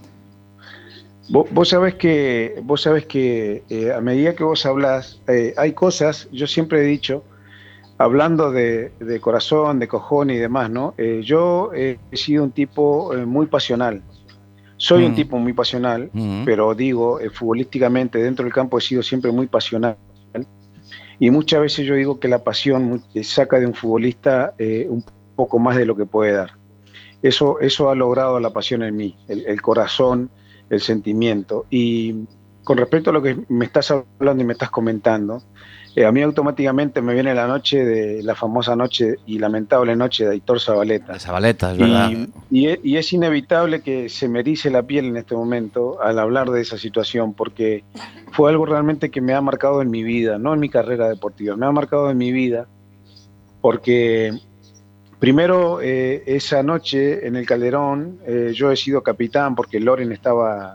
Vos sabés que a medida que vos hablas, hay cosas, yo siempre he dicho, hablando de corazón, de cojones y demás, ¿no? Yo he sido un tipo muy pasional. Soy un tipo muy pasional, pero digo, futbolísticamente dentro del campo he sido siempre muy pasional. Y muchas veces yo digo que la pasión saca de un futbolista un poco más de lo que puede dar. Eso ha logrado la pasión en mí, el corazón, el sentimiento. Y con respecto a lo que me estás hablando y me estás comentando, a mí automáticamente me viene la famosa noche y lamentable noche de Aitor Zabaleta. De Zabaleta, es verdad. Y es inevitable que se me erice la piel en este momento al hablar de esa situación, porque fue algo realmente que me ha marcado en mi vida, no en mi carrera deportiva, me ha marcado en mi vida, porque primero esa noche en el Calderón yo he sido capitán porque Loren estaba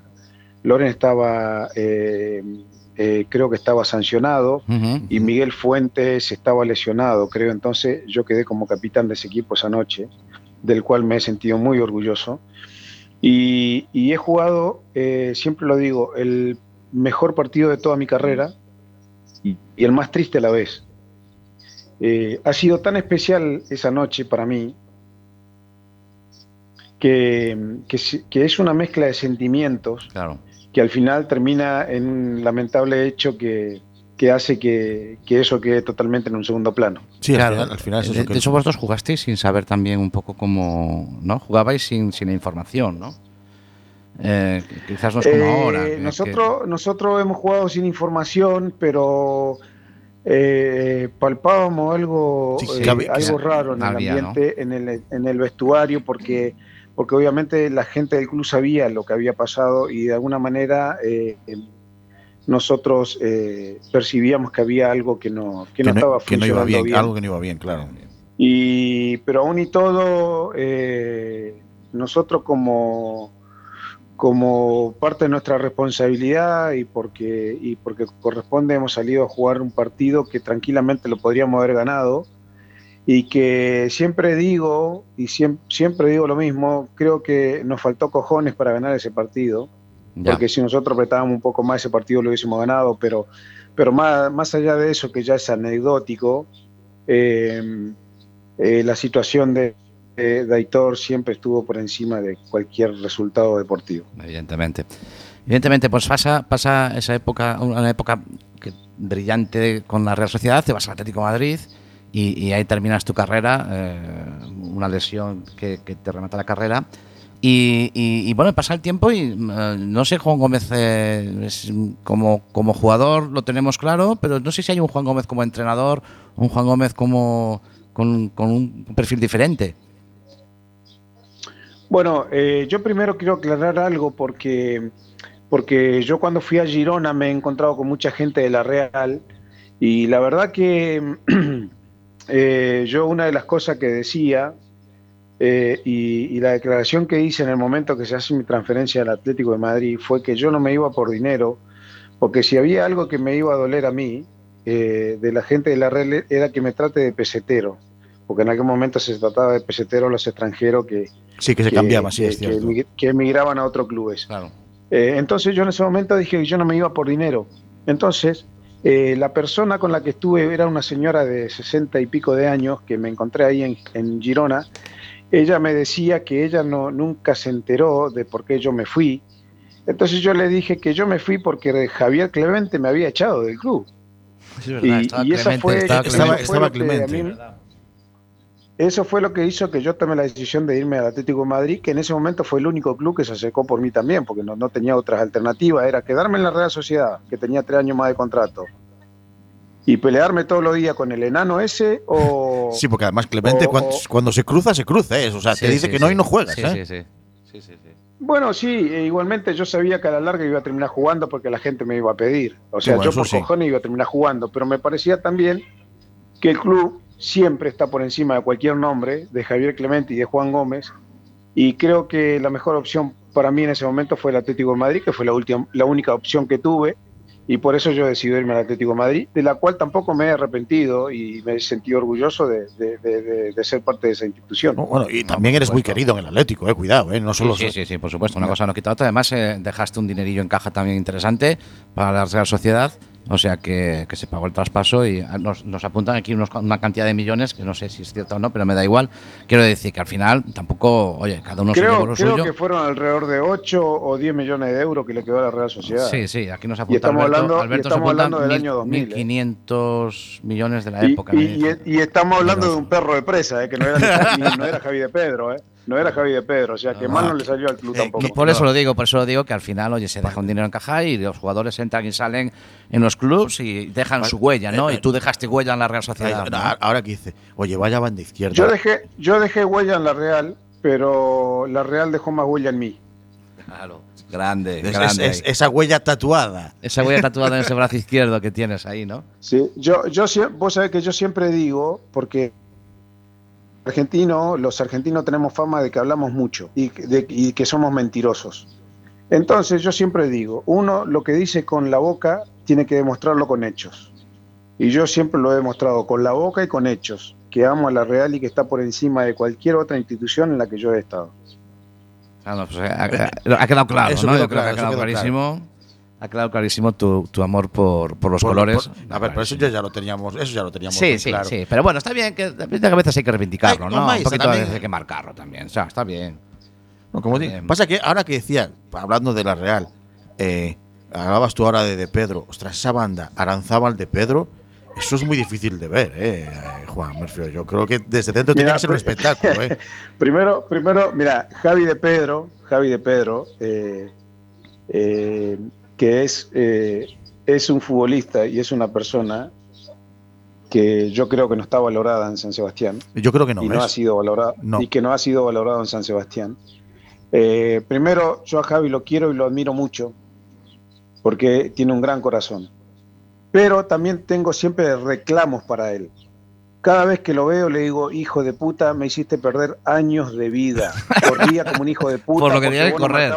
creo que estaba sancionado, y Miguel Fuentes estaba lesionado, creo. Entonces yo quedé como capitán de ese equipo esa noche, del cual me he sentido muy orgulloso, y he jugado, siempre lo digo, el mejor partido de toda mi carrera y el más triste a la vez. Ha sido tan especial esa noche para mí que es una mezcla de sentimientos, Claro. que al final termina en un lamentable hecho que hace que eso quede totalmente en un segundo plano. Sí, Claro. al final es De eso que… hecho, vosotros jugasteis sin saber también un poco cómo, ¿no? Jugabais sin la información, ¿no? Quizás no es como ahora. Nosotros hemos jugado sin información, pero palpábamos algo, Sí, que había- algo raro en el había, ambiente, en el vestuario, porque obviamente la gente del club sabía lo que había pasado, y de alguna manera nosotros percibíamos que había algo que no estaba que no funcionando iba bien, bien. algo que no iba bien, claro. Pero aún y todo, nosotros como parte de nuestra responsabilidad, y porque corresponde, hemos salido a jugar un partido que tranquilamente lo podríamos haber ganado, y que siempre digo lo mismo, creo que nos faltó cojones para ganar ese partido, Ya. porque si nosotros apretábamos un poco más ese partido lo hubiésemos ganado, pero pero más allá de eso, que ya es anecdótico, la situación de Aitor siempre estuvo por encima de cualquier resultado deportivo. Evidentemente. Evidentemente, pues pasa esa época, una época brillante con la Real Sociedad, te vas al Atlético de Madrid y ahí terminas tu carrera, una lesión que te remata la carrera. Y bueno, pasa el tiempo y no sé, Juan Gómez como jugador lo tenemos claro, pero no sé si hay un Juan Gómez como entrenador, un Juan Gómez como con un perfil diferente. Bueno, yo primero quiero aclarar algo porque yo cuando fui a Girona me he encontrado con mucha gente de la Real y la verdad que yo una de las cosas que decía y la declaración que hice en el momento que se hace mi transferencia al Atlético de Madrid fue que yo no me iba por dinero, porque si había algo que me iba a doler a mí de la gente de la Real era que me trate de pesetero, porque en aquel momento se trataba de pesetero los extranjeros que se cambiaba, sí, es cierto. Que emigraban a otros clubes. Claro. Entonces yo en ese momento dije que yo no me iba por dinero. Entonces la persona con la que estuve era una señora de 60 y pico de años que me encontré ahí en Girona. Ella me decía que ella nunca se enteró de por qué yo me fui. Entonces yo le dije que yo me fui porque Javier Clemente me había echado del club. Es verdad, estaba Clemente. Eso fue lo que hizo que yo tomé la decisión de irme al Atlético de Madrid, que en ese momento fue el único club que se acercó por mí también, porque no tenía otras alternativas. Era quedarme en la Real Sociedad, que tenía 3 años más de contrato, y pelearme todos los días con el enano ese o... Sí, porque además Clemente cuando se cruza, o sea, te dice que no y no juegas. Sí. Bueno, sí, igualmente yo sabía que a la larga iba a terminar jugando porque la gente me iba a pedir. O sea, yo por cojones iba a terminar jugando, pero me parecía también que el club siempre está por encima de cualquier nombre de Javier Clemente y de Juan Gómez, y creo que la mejor opción para mí en ese momento fue el Atlético de Madrid, que fue la única opción que tuve, y por eso yo decidí irme al Atlético de Madrid, de la cual tampoco me he arrepentido y me he sentido orgulloso de ser parte de esa institución. Bueno, y también eres muy querido en el Atlético, cuidado, no solo... Sí, por supuesto, una cosa no quita otra. Además, dejaste un dinerillo en caja también interesante para la Real Sociedad. O sea que se pagó el traspaso y nos apuntan aquí una cantidad de millones, que no sé si es cierto o no, pero me da igual. Quiero decir que al final tampoco, oye, cada uno se llevó lo suyo. Creo que fueron alrededor de 8 o 10 millones de euros que le quedó a la Real Sociedad. Sí, aquí nos apunta Alberto estamos hablando del año 2000. 1.500 millones de la época. Y estamos hablando de un perro de presa, que no era Javi de Pedro, No era Javi de Pedro, o sea que mal no le salió al club tampoco. Por eso lo digo que al final, oye, se deja un dinero en caja y los jugadores entran y salen en los clubs y dejan su huella, ¿no? Y tú dejaste huella en la Real Sociedad. Ahora que dice, oye, vaya banda izquierda. Yo dejé huella en la Real, pero la Real dejó más huella en mí. Claro, grande. Esa huella tatuada. Esa huella tatuada en ese brazo izquierdo que tienes ahí, ¿no? Sí, vos sabés que yo siempre digo, porque los argentinos tenemos fama de que hablamos mucho y que somos mentirosos. Entonces yo siempre digo, uno lo que dice con la boca tiene que demostrarlo con hechos. Y yo siempre lo he demostrado con la boca y con hechos, que amo a la Real y que está por encima de cualquier otra institución en la que yo he estado. Pues ha quedado claro, ¿no? Yo creo que ha quedado clarísimo. Ha quedado clarísimo tu amor por los colores. Pero eso ya lo teníamos. Sí, claro. sí. Pero bueno, está bien que a veces hay que reivindicarlo, ¿no? Un poquito también hay que marcarlo también. O sea, está bien. No, como pasa que ahora que decía, hablando de la Real, hablabas tú ahora de Pedro. Ostras, esa banda, Aranzábal de Pedro, eso es muy difícil de ver, Juan Murphy. Yo creo que desde dentro tiene que ser un espectáculo, Primero, mira, Javi de Pedro, que es un futbolista y es una persona que yo creo que no está valorada en San Sebastián. Yo creo que no. Y no ha sido valorada. No. Y que no ha sido valorado en San Sebastián. Primero, yo a Javi lo quiero y lo admiro mucho porque tiene un gran corazón. Pero también tengo siempre reclamos para él. Cada vez que lo veo le digo, hijo de puta, me hiciste perder años de vida. Corría como un hijo de puta. Por lo que tenía que correr.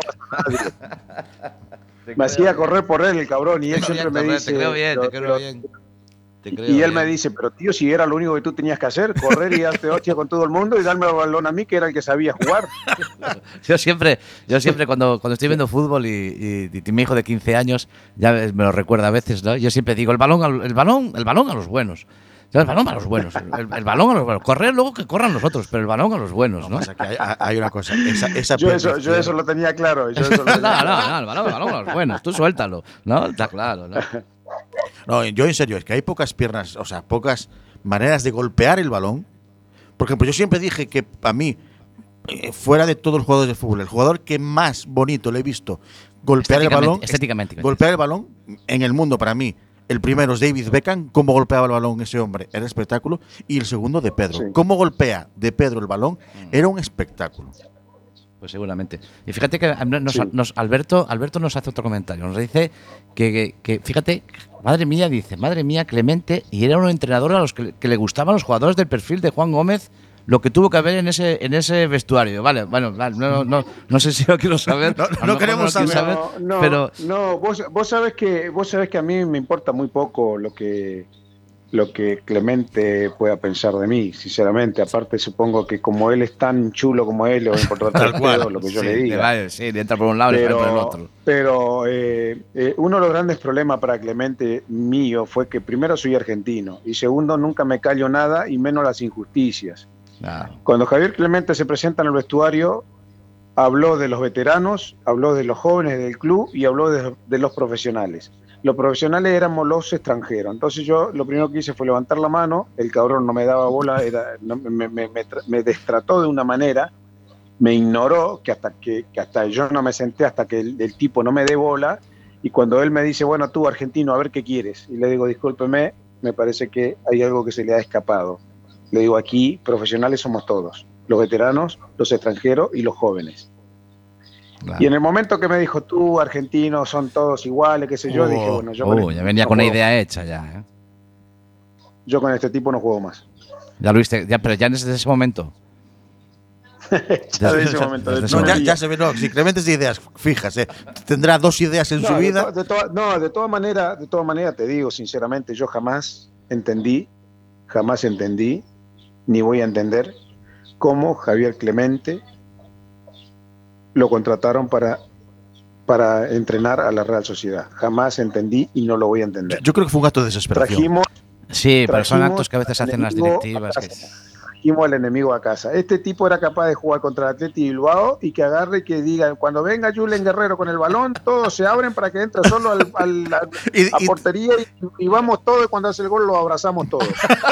Me hacía correr por él el cabrón y él siempre me dice... Te creo bien. Y él me dice, pero tío, si era lo único que tú tenías que hacer, correr y darte hostia con todo el mundo y darme el balón a mí, que era el que sabía jugar. Yo siempre cuando estoy viendo fútbol y mi hijo de 15 años ya me lo recuerda a veces, ¿no? Yo siempre digo, el balón a los buenos. El balón a los buenos. El balón a los buenos. Correr luego que corran los otros, pero el balón a los buenos, ¿no? O sea, que hay una cosa. Yo eso lo tenía claro. No, el balón a los buenos. Tú suéltalo, ¿no? Está claro, ¿no? No, yo en serio, es que hay pocas piernas, o sea, pocas maneras de golpear el balón. Por ejemplo, yo siempre dije que a mí, fuera de todos los jugadores de fútbol, el jugador que más bonito le he visto golpear el balón, golpear el balón en el mundo para mí, el primero es David Beckham, cómo golpeaba el balón ese hombre, era espectáculo, y el segundo de Pedro. Sí. Cómo golpea de Pedro el balón, era un espectáculo. Pues seguramente. Y fíjate que Alberto nos hace otro comentario. Nos dice que fíjate, madre mía, Clemente, y era un entrenador a los que le gustaban los jugadores del perfil de Juan Gómez, lo que tuvo que haber en ese vestuario. Vale, bueno, no sé si lo quiero saber. No queremos saber. Pero vos sabés que a mí me importa muy poco lo que Clemente pueda pensar de mí, sinceramente. Aparte, supongo que como él es tan chulo como él, le va a importar todo lo que yo le diga. Le entra por un lado y le sale por el otro. Pero uno de los grandes problemas para Clemente mío fue que primero soy argentino y segundo nunca me callo nada y menos las injusticias. Cuando Javier Clemente se presenta en el vestuario, habló de los veteranos, habló de los jóvenes del club y habló de los profesionales. Los profesionales éramos los extranjeros. Entonces yo lo primero que hice fue levantar la mano, el cabrón no me daba bola, me destrató de una manera, me ignoró, que hasta yo no me senté hasta que el tipo no me dé bola, y cuando él me dice, bueno, tú argentino, a ver qué quieres, y le digo, discúlpeme, me parece que hay algo que se le ha escapado. Le digo, aquí profesionales somos todos, los veteranos, los extranjeros y los jóvenes. Claro. Y en el momento que me dijo, tú, argentino, son todos iguales, qué sé yo, dije, bueno, yo ya venía con la idea hecha ya, ¿eh? Yo con este tipo no juego más. Ya lo viste, pero ya desde ese momento. Desde ese momento. Ya se ve, no, si Clemente es de ideas fijas, tendrá dos ideas en su vida. De todas maneras, te digo, sinceramente, yo jamás entendí, ni voy a entender cómo Javier Clemente lo contrataron para entrenar a la Real Sociedad. Jamás entendí y no lo voy a entender. Yo creo que fue un acto de desesperación. Pero son actos que a veces hacen las directivas. Trajimos al enemigo a casa. Este tipo era capaz de jugar contra el Atleti Bilbao y que agarre y que diga, cuando venga Julen Guerrero con el balón, todos se abren para que entre solo a portería y vamos todos, y cuando hace el gol lo abrazamos todos.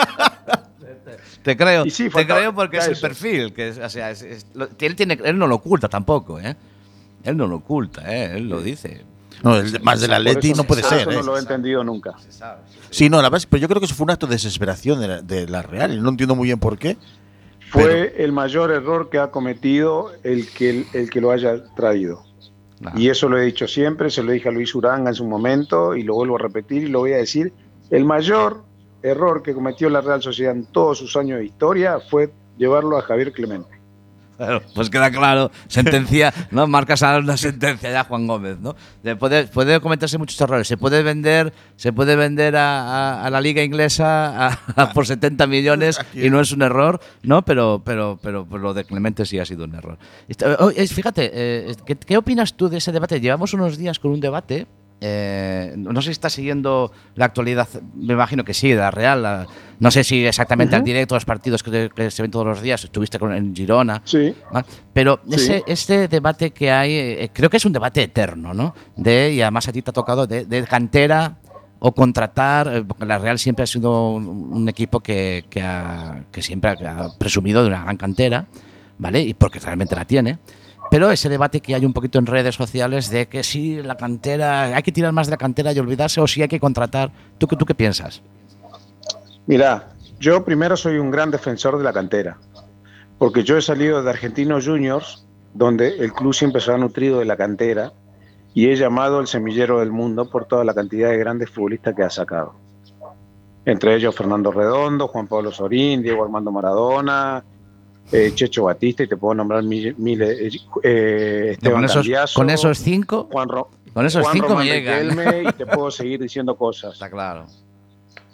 Te creo porque es el perfil. Él no lo oculta tampoco, ¿eh? Él no lo oculta, él lo dice. No, más del Atleti no puede ser. Eso no lo he entendido nunca. Sí, no, la verdad, pero yo creo que eso fue un acto de desesperación de la Real. Y no entiendo muy bien por qué. Fue el mayor error que ha cometido el que lo haya traído. Y eso lo he dicho siempre, se lo dije a Luis Uranga en su momento y lo vuelvo a repetir y lo voy a decir. El mayor error que cometió la Real Sociedad en todos sus años de historia fue llevarlo a Javier Clemente. Claro, pues queda claro, sentencia, ¿no? Marcas a una sentencia ya, Juan Gómez, ¿no? Puede cometerse muchos errores. Se puede vender a la liga inglesa por 70 millones y no es un error, ¿no? Pero lo de Clemente sí ha sido un error. Fíjate, ¿qué opinas tú de ese debate? Llevamos unos días con un debate. No sé si estás siguiendo la actualidad, me imagino que sí, de la Real. No sé si exactamente al directo los partidos que se ven todos los días, estuviste en Girona. Sí. ¿Vale? Pero este debate que hay, creo que es un debate eterno, ¿no? Y además a ti te ha tocado de cantera o contratar, porque la Real siempre ha sido un equipo que siempre ha presumido de una gran cantera, ¿vale? Y porque realmente la tiene. Pero ese debate que hay un poquito en redes sociales de que sí, la cantera, hay que tirar más de la cantera y olvidarse, o sí hay que contratar. ¿Tú qué piensas? Mira, yo primero soy un gran defensor de la cantera, porque yo he salido de Argentinos Juniors, donde el club siempre se ha nutrido de la cantera, y he llamado el semillero del mundo por toda la cantidad de grandes futbolistas que ha sacado. Entre ellos Fernando Redondo, Juan Pablo Sorín, Diego Armando Maradona, Checho Batista, y te puedo nombrar Esteban Cambiaso, con esos cinco, Juan me llega. Y te puedo seguir diciendo cosas. Está claro.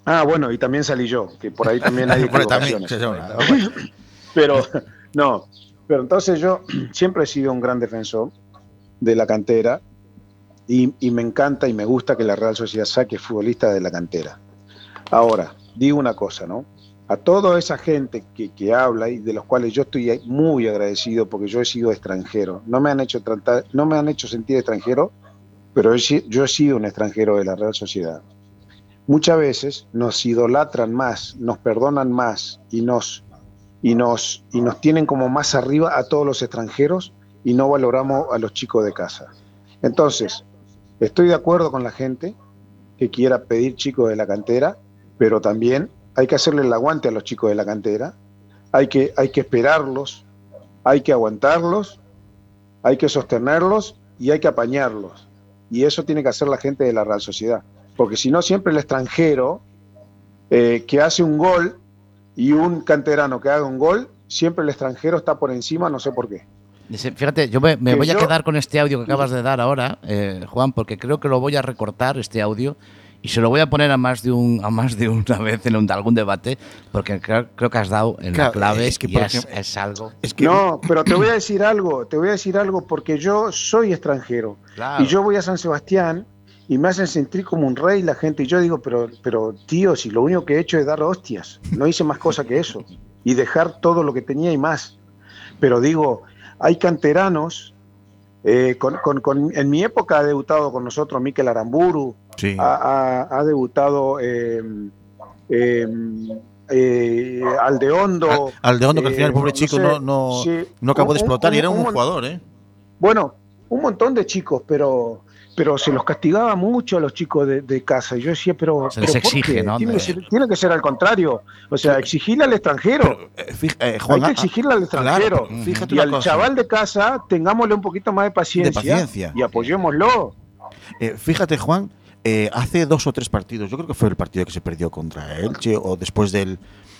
Ah, bueno, y también salí yo, que por ahí también hay Bueno, también, equivocaciones. Pero no, pero entonces yo siempre he sido un gran defensor de la cantera y me encanta y me gusta que la Real Sociedad saque futbolistas de la cantera. Ahora, digo una cosa, ¿no? A toda esa gente que habla y de los cuales yo estoy muy agradecido porque yo he sido extranjero. No me han hecho sentir extranjero, pero yo he sido un extranjero de la Real Sociedad. Muchas veces nos idolatran más, nos perdonan más y nos tienen como más arriba a todos los extranjeros y no valoramos a los chicos de casa. Entonces, estoy de acuerdo con la gente que quiera pedir chicos de la cantera, pero también hay que hacerle el aguante a los chicos de la cantera, hay que esperarlos, hay que aguantarlos, hay que sostenerlos y hay que apañarlos. Y eso tiene que hacer la gente de la Real Sociedad. Porque si no, siempre el extranjero que hace un gol y un canterano que haga un gol, siempre el extranjero está por encima, no sé por qué. Fíjate, yo me voy a quedar con este audio que acabas de dar ahora, Juan, porque creo que lo voy a recortar, este audio, y se lo voy a poner a más de una vez en algún debate, porque creo que has dado en la clave, es que y es algo... Es que, no, pero te voy a decir algo, porque yo soy extranjero, Claro. y yo voy a San Sebastián y me hacen sentir como un rey la gente, y yo digo, pero tío, si lo único que he hecho es dar hostias, no hice más cosa que eso, y dejar todo lo que tenía y más. Pero digo, hay canteranos, en mi época ha debutado con nosotros Mikel Aramburu, sí. ha debutado Aldeondo. Aldeondo, que al final el pobre chico sé, no acabó de explotar y era un buen jugador, ¿eh? Bueno, un montón de chicos, pero se los castigaba mucho a los chicos de casa. Y yo decía, pero se les ¿por exige, qué? ¿no? Tiene que ser al contrario. O sea, exigirle al extranjero. Juan, hay que exigirle al extranjero. Claro, fíjate y una al cosa. chaval de casa, tengámosle un poquito más de paciencia. Y apoyémoslo. Fíjate, Juan, hace 2 o 3 partidos, yo creo que fue el partido que se perdió contra Elche o después del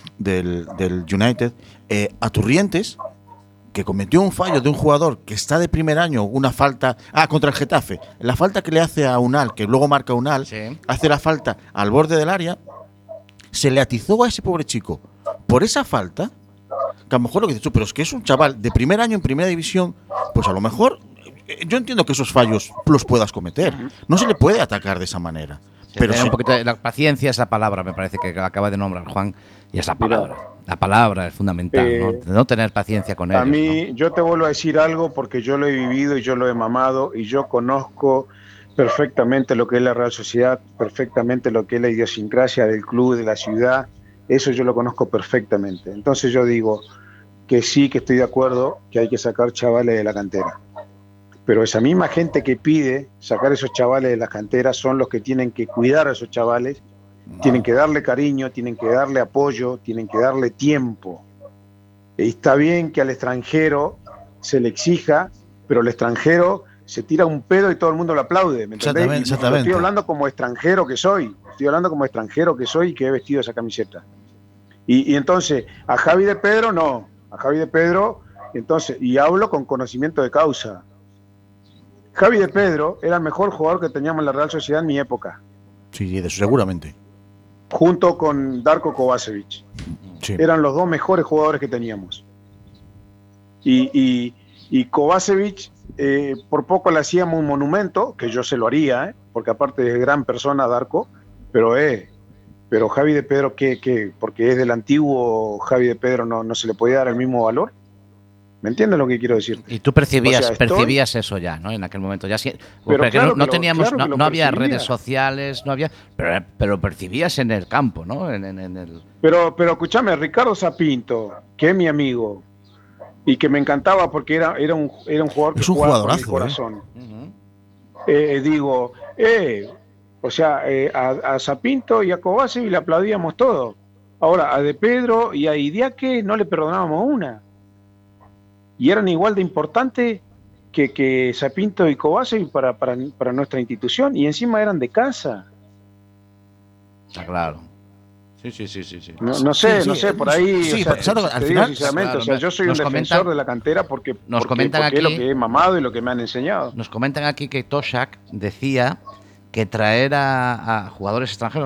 United, a Turrientes, que cometió un fallo de un jugador que está de primer año, una falta, contra el Getafe, la falta que le hace a Unal, que luego marca Unal, Sí. hace la falta al borde del área, se le atizó a ese pobre chico por esa falta, que a lo mejor lo que dices tú, pero es que es un chaval de primer año en primera división, pues a lo mejor, yo entiendo que esos fallos los puedas cometer, no se le puede atacar de esa manera. Pero un poquito de la paciencia es la palabra, me parece que acaba de nombrar Juan, y es la palabra. La palabra es fundamental, ¿no? No tener paciencia con ellos. A mí, ¿no? yo te vuelvo a decir algo porque yo lo he vivido y yo lo he mamado y yo conozco perfectamente lo que es la Real Sociedad, perfectamente lo que es la idiosincrasia del club, de la ciudad, eso yo lo conozco perfectamente. Entonces yo digo que sí, que estoy de acuerdo que hay que sacar chavales de la cantera. Pero esa misma gente que pide sacar esos chavales de las canteras son los que tienen que cuidar a esos chavales, tienen que darle cariño, tienen que darle apoyo, tienen que darle tiempo. Y está bien que al extranjero se le exija, pero el extranjero se tira un pedo y todo el mundo lo aplaude, ¿me entendés? Exactamente. Estoy hablando como extranjero que soy, y que he vestido esa camiseta. Y entonces, a Javi de Pedro no, a Javi de Pedro, entonces, y hablo con conocimiento de causa. Javi de Pedro era el mejor jugador que teníamos en la Real Sociedad en mi época. Sí, de eso seguramente. Junto con Darko Kovacevic. Sí. Eran los 2 mejores jugadores que teníamos. Y Kovacevic, por poco le hacíamos un monumento, que yo se lo haría, porque aparte es gran persona Darko, pero Javi de Pedro, ¿qué? Porque es del antiguo Javi de Pedro, no se le podía dar el mismo valor. ¿Me entiendes lo que quiero decir? Y tú percibías, O sea, percibías eso ya, ¿no? En aquel momento. Ya sí, Pero porque claro no que teníamos, claro que lo no había percibía. redes sociales, no había, pero percibías en el campo, ¿no? En el... Pero escúchame, Ricardo Sapinto, que es mi amigo, y que me encantaba porque era un jugador que Es un jugaba con el jugadorazo, corazón. Uh-huh. A Sapinto y a Kovacevic le aplaudíamos todo. Ahora, a De Pedro y a Idiaque no le perdonábamos una. Y eran igual de importantes que Sapinto y Kovacevic para nuestra institución, y encima eran de casa. Está claro. Sí. No sé, por ahí. Sí, o sea, claro, te al digo final, sinceramente, claro, yo soy un nos defensor comentan- de la cantera porque comentan porque es lo aquí- que he mamado y lo que me han enseñado. Nos comentan aquí que Toshak decía que traer a jugadores extranjeros, o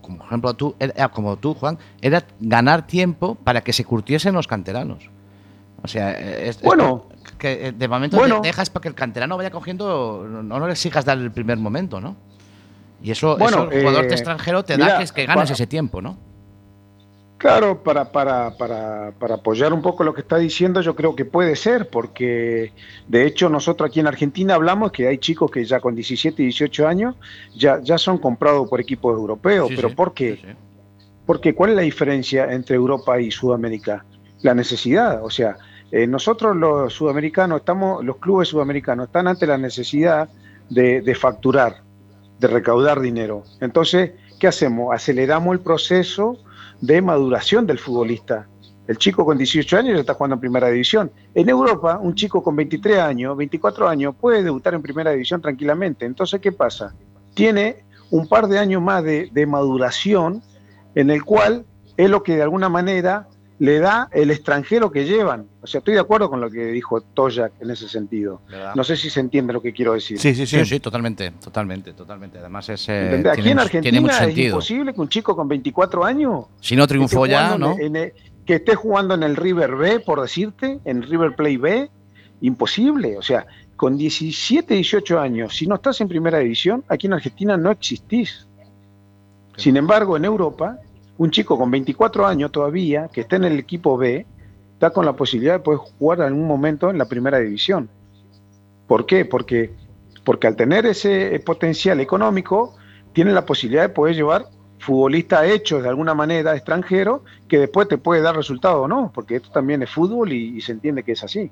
como por ejemplo como tú, Juan, era ganar tiempo para que se curtiesen los canteranos. O sea, que de momento dejas para que el canterano vaya cogiendo, no le exijas dar el primer momento, ¿no? Y eso el jugador extranjero te da que ganes ese tiempo, ¿no? Claro, para apoyar un poco lo que está diciendo, yo creo que puede ser, porque de hecho nosotros aquí en Argentina hablamos que hay chicos que ya con 17 y 18 años ya son comprados por equipos europeos, pero sí, ¿por qué? Sí. Porque ¿cuál es la diferencia entre Europa y Sudamérica? La necesidad, o sea, nosotros los sudamericanos los clubes sudamericanos están ante la necesidad de facturar, de recaudar dinero. Entonces, ¿qué hacemos? Aceleramos el proceso de maduración del futbolista. El chico con 18 años ya está jugando en primera división. En Europa, un chico con 23 años, 24 años, puede debutar en primera división tranquilamente. Entonces, ¿qué pasa? Tiene un par de años más de maduración, en el cual es lo que de alguna manera le da el extranjero que llevan. O sea, estoy de acuerdo con lo que dijo Toya en ese sentido. ¿Verdad? No sé si se entiende lo que quiero decir. Sí, totalmente. Además aquí en Argentina es imposible que un chico con 24 años, si no triunfó ya, ¿no? Que esté jugando en el River B, por decirte, en River Plate B, imposible. O sea, con 17, 18 años, si no estás en primera división, aquí en Argentina no existís. Sin embargo, en Europa, un chico con 24 años todavía, que está en el equipo B, está con la posibilidad de poder jugar en algún momento en la primera división. ¿Por qué? Porque al tener ese potencial económico, tiene la posibilidad de poder llevar futbolistas hechos de alguna manera extranjeros, que después te puede dar resultado o no, porque esto también es fútbol y se entiende que es así.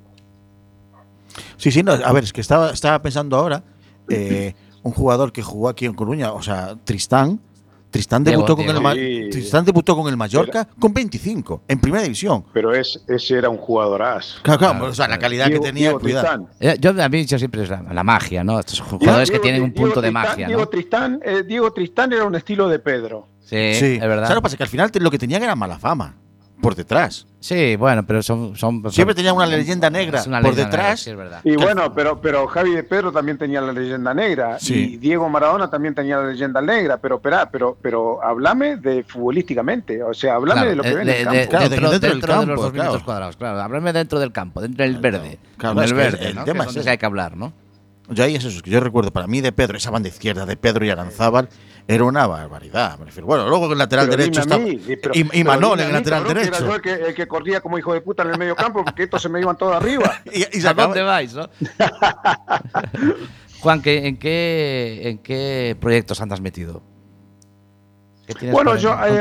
Sí, no, a ver, es que estaba pensando ahora, un jugador que jugó aquí en Coruña, o sea, Tristán debutó con el Mallorca con 25 en primera división. Pero ese era un jugadorazo. Claro, o sea, la calidad que tenía, cuidado. A mí siempre es la magia, ¿no? Estos jugadores que tienen un punto de magia, ¿no? Diego Tristán era un estilo de Pedro. Sí, es verdad. Claro, pasa que al final lo que tenían era mala fama por detrás. Sí, bueno, pero siempre tenían una leyenda negra por detrás. Sí, es verdad. Y bueno, pero Javi de Pedro también tenía la leyenda negra. Sí. Y Diego Maradona también tenía la leyenda negra. Pero háblame de futbolísticamente. O sea, háblame de lo que ven en el campo. Dentro del campo, de los 2 metros cuadrados. Claro, háblame dentro del campo, dentro del verde. Claro, el verde, el ¿no? tema es donde hay que hablar, ¿no? Yo ahí es eso, que yo recuerdo, para mí de Pedro, esa banda izquierda de Pedro y Aranzábal era una barbaridad. Me refiero. Bueno, luego en el lateral derecho estaba y Manol en el lateral derecho. Era yo el que corría como hijo de puta en el medio campo, porque estos se me iban todos arriba. ¿Y a dónde vais, no? Juan, ¿en qué proyectos andas metido? Bueno,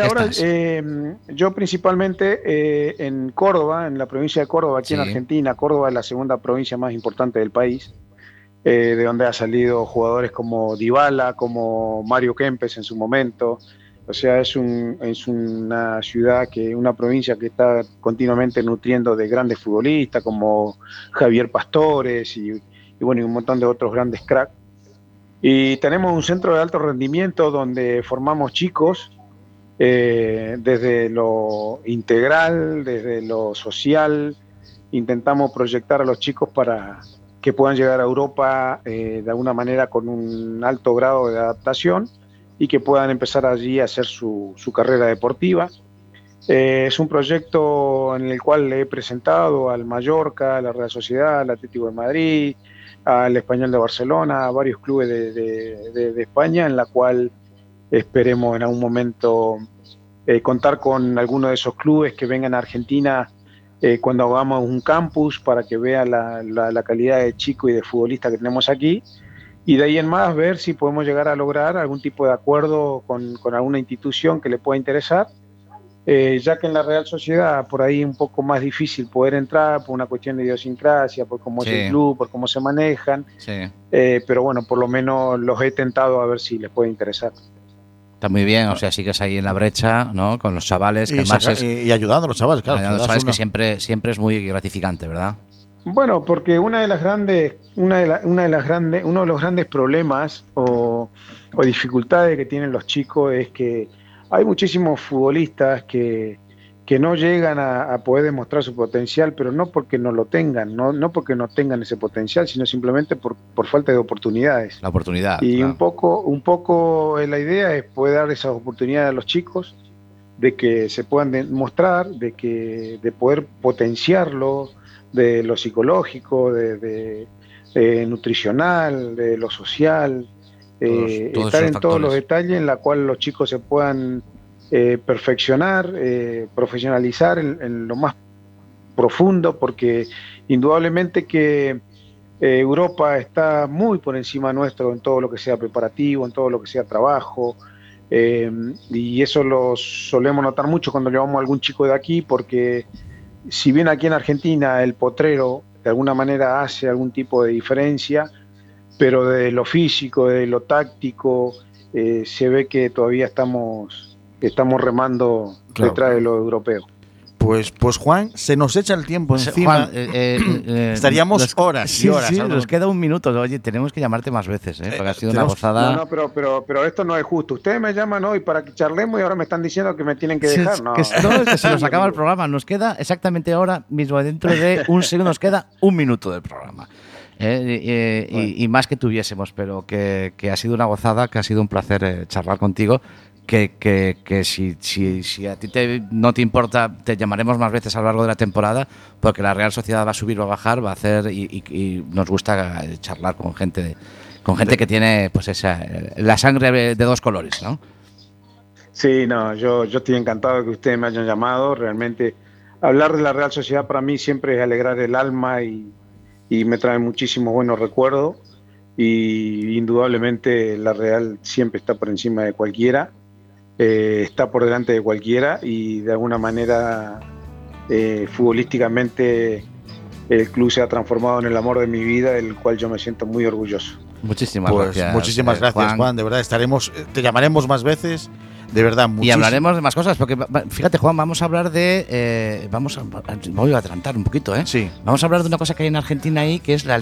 yo principalmente en Córdoba, en la provincia de Córdoba, aquí en Argentina. Córdoba es la segunda provincia más importante del país. De donde ha salido jugadores como Dybala, como Mario Kempes en su momento. O sea, es una ciudad, una provincia que está continuamente nutriendo de grandes futbolistas como Javier Pastores y bueno, y un montón de otros grandes cracks. Y tenemos un centro de alto rendimiento donde formamos chicos desde lo integral, desde lo social. Intentamos proyectar a los chicos para que puedan llegar a Europa de alguna manera con un alto grado de adaptación y que puedan empezar allí a hacer su carrera deportiva. Es un proyecto en el cual le he presentado al Mallorca, a la Real Sociedad, al Atlético de Madrid, al Español de Barcelona, a varios clubes de España, en la cual esperemos en algún momento contar con alguno de esos clubes que vengan a Argentina cuando hagamos un campus, para que vean la calidad de chico y de futbolista que tenemos aquí, y de ahí en más ver si podemos llegar a lograr algún tipo de acuerdo con alguna institución que le pueda interesar, ya que en la Real Sociedad por ahí un poco más difícil poder entrar por una cuestión de idiosincrasia, por cómo es el club, por cómo se manejan, pero bueno, por lo menos los he tentado a ver si les puede interesar. Está muy bien, o sea, sigues ahí en la brecha, ¿no? Con los chavales. Y ayudando a los chavales, claro. Ayudando a los chavales, que siempre es muy gratificante, ¿verdad? Bueno, porque uno de los grandes problemas o dificultades que tienen los chicos es que hay muchísimos futbolistas que que no llegan a poder demostrar su potencial, pero no porque no lo tengan, no porque no tengan ese potencial, sino simplemente por falta de oportunidades. La oportunidad. Y claro. un poco la idea es poder dar esas oportunidades a los chicos, de que se puedan demostrar, de poder potenciarlo, de lo psicológico, de nutricional, de lo social, Todos estar esos en todos los factores. detalles en la cual los chicos se puedan perfeccionar, profesionalizar en lo más profundo, porque indudablemente que Europa está muy por encima nuestro en todo lo que sea preparativo, en todo lo que sea trabajo, y eso lo solemos notar mucho cuando llevamos a algún chico de aquí, porque si bien aquí en Argentina el potrero de alguna manera hace algún tipo de diferencia, pero de lo físico, de lo táctico, se ve que todavía estamos remando Claro. detrás de lo europeo. Pues Juan, se nos echa el tiempo encima. Juan, estaríamos horas y sí, horas. Sí, hablando. nos queda un minuto. Oye, tenemos que llamarte más veces, porque ha sido una tenemos- gozada. No, pero esto no es justo. Ustedes me llaman hoy para que charlemos y ahora me están diciendo que me tienen que Sí, dejar. es No, que es que se nos acaba el programa. Nos queda exactamente ahora mismo, dentro de un segundo, nos queda un minuto del programa. Y más que tuviésemos, pero que ha sido una gozada, que ha sido un placer charlar contigo. Que si a ti no te importa, te llamaremos más veces a lo largo de la temporada, porque la Real Sociedad va a subir, va a bajar, va a hacer, y nos gusta charlar con gente que tiene pues la sangre de dos colores, ¿no? Sí, no, yo estoy encantado de que ustedes me hayan llamado. Realmente hablar de la Real Sociedad para mí siempre es alegrar el alma y me trae muchísimos buenos recuerdos, y indudablemente la Real siempre está por encima de cualquiera, está por delante de cualquiera, y de alguna manera futbolísticamente el club se ha transformado en el amor de mi vida, del cual yo me siento muy orgulloso. Muchísimas Pues gracias. muchísimas gracias, Juan. De verdad, te llamaremos más veces. De verdad, Y muchísimas. hablaremos de más cosas, porque fíjate, Juan, vamos a hablar de. Voy a adelantar un poquito, ¿eh? Sí. Vamos a hablar de una cosa que hay en Argentina ahí, que es la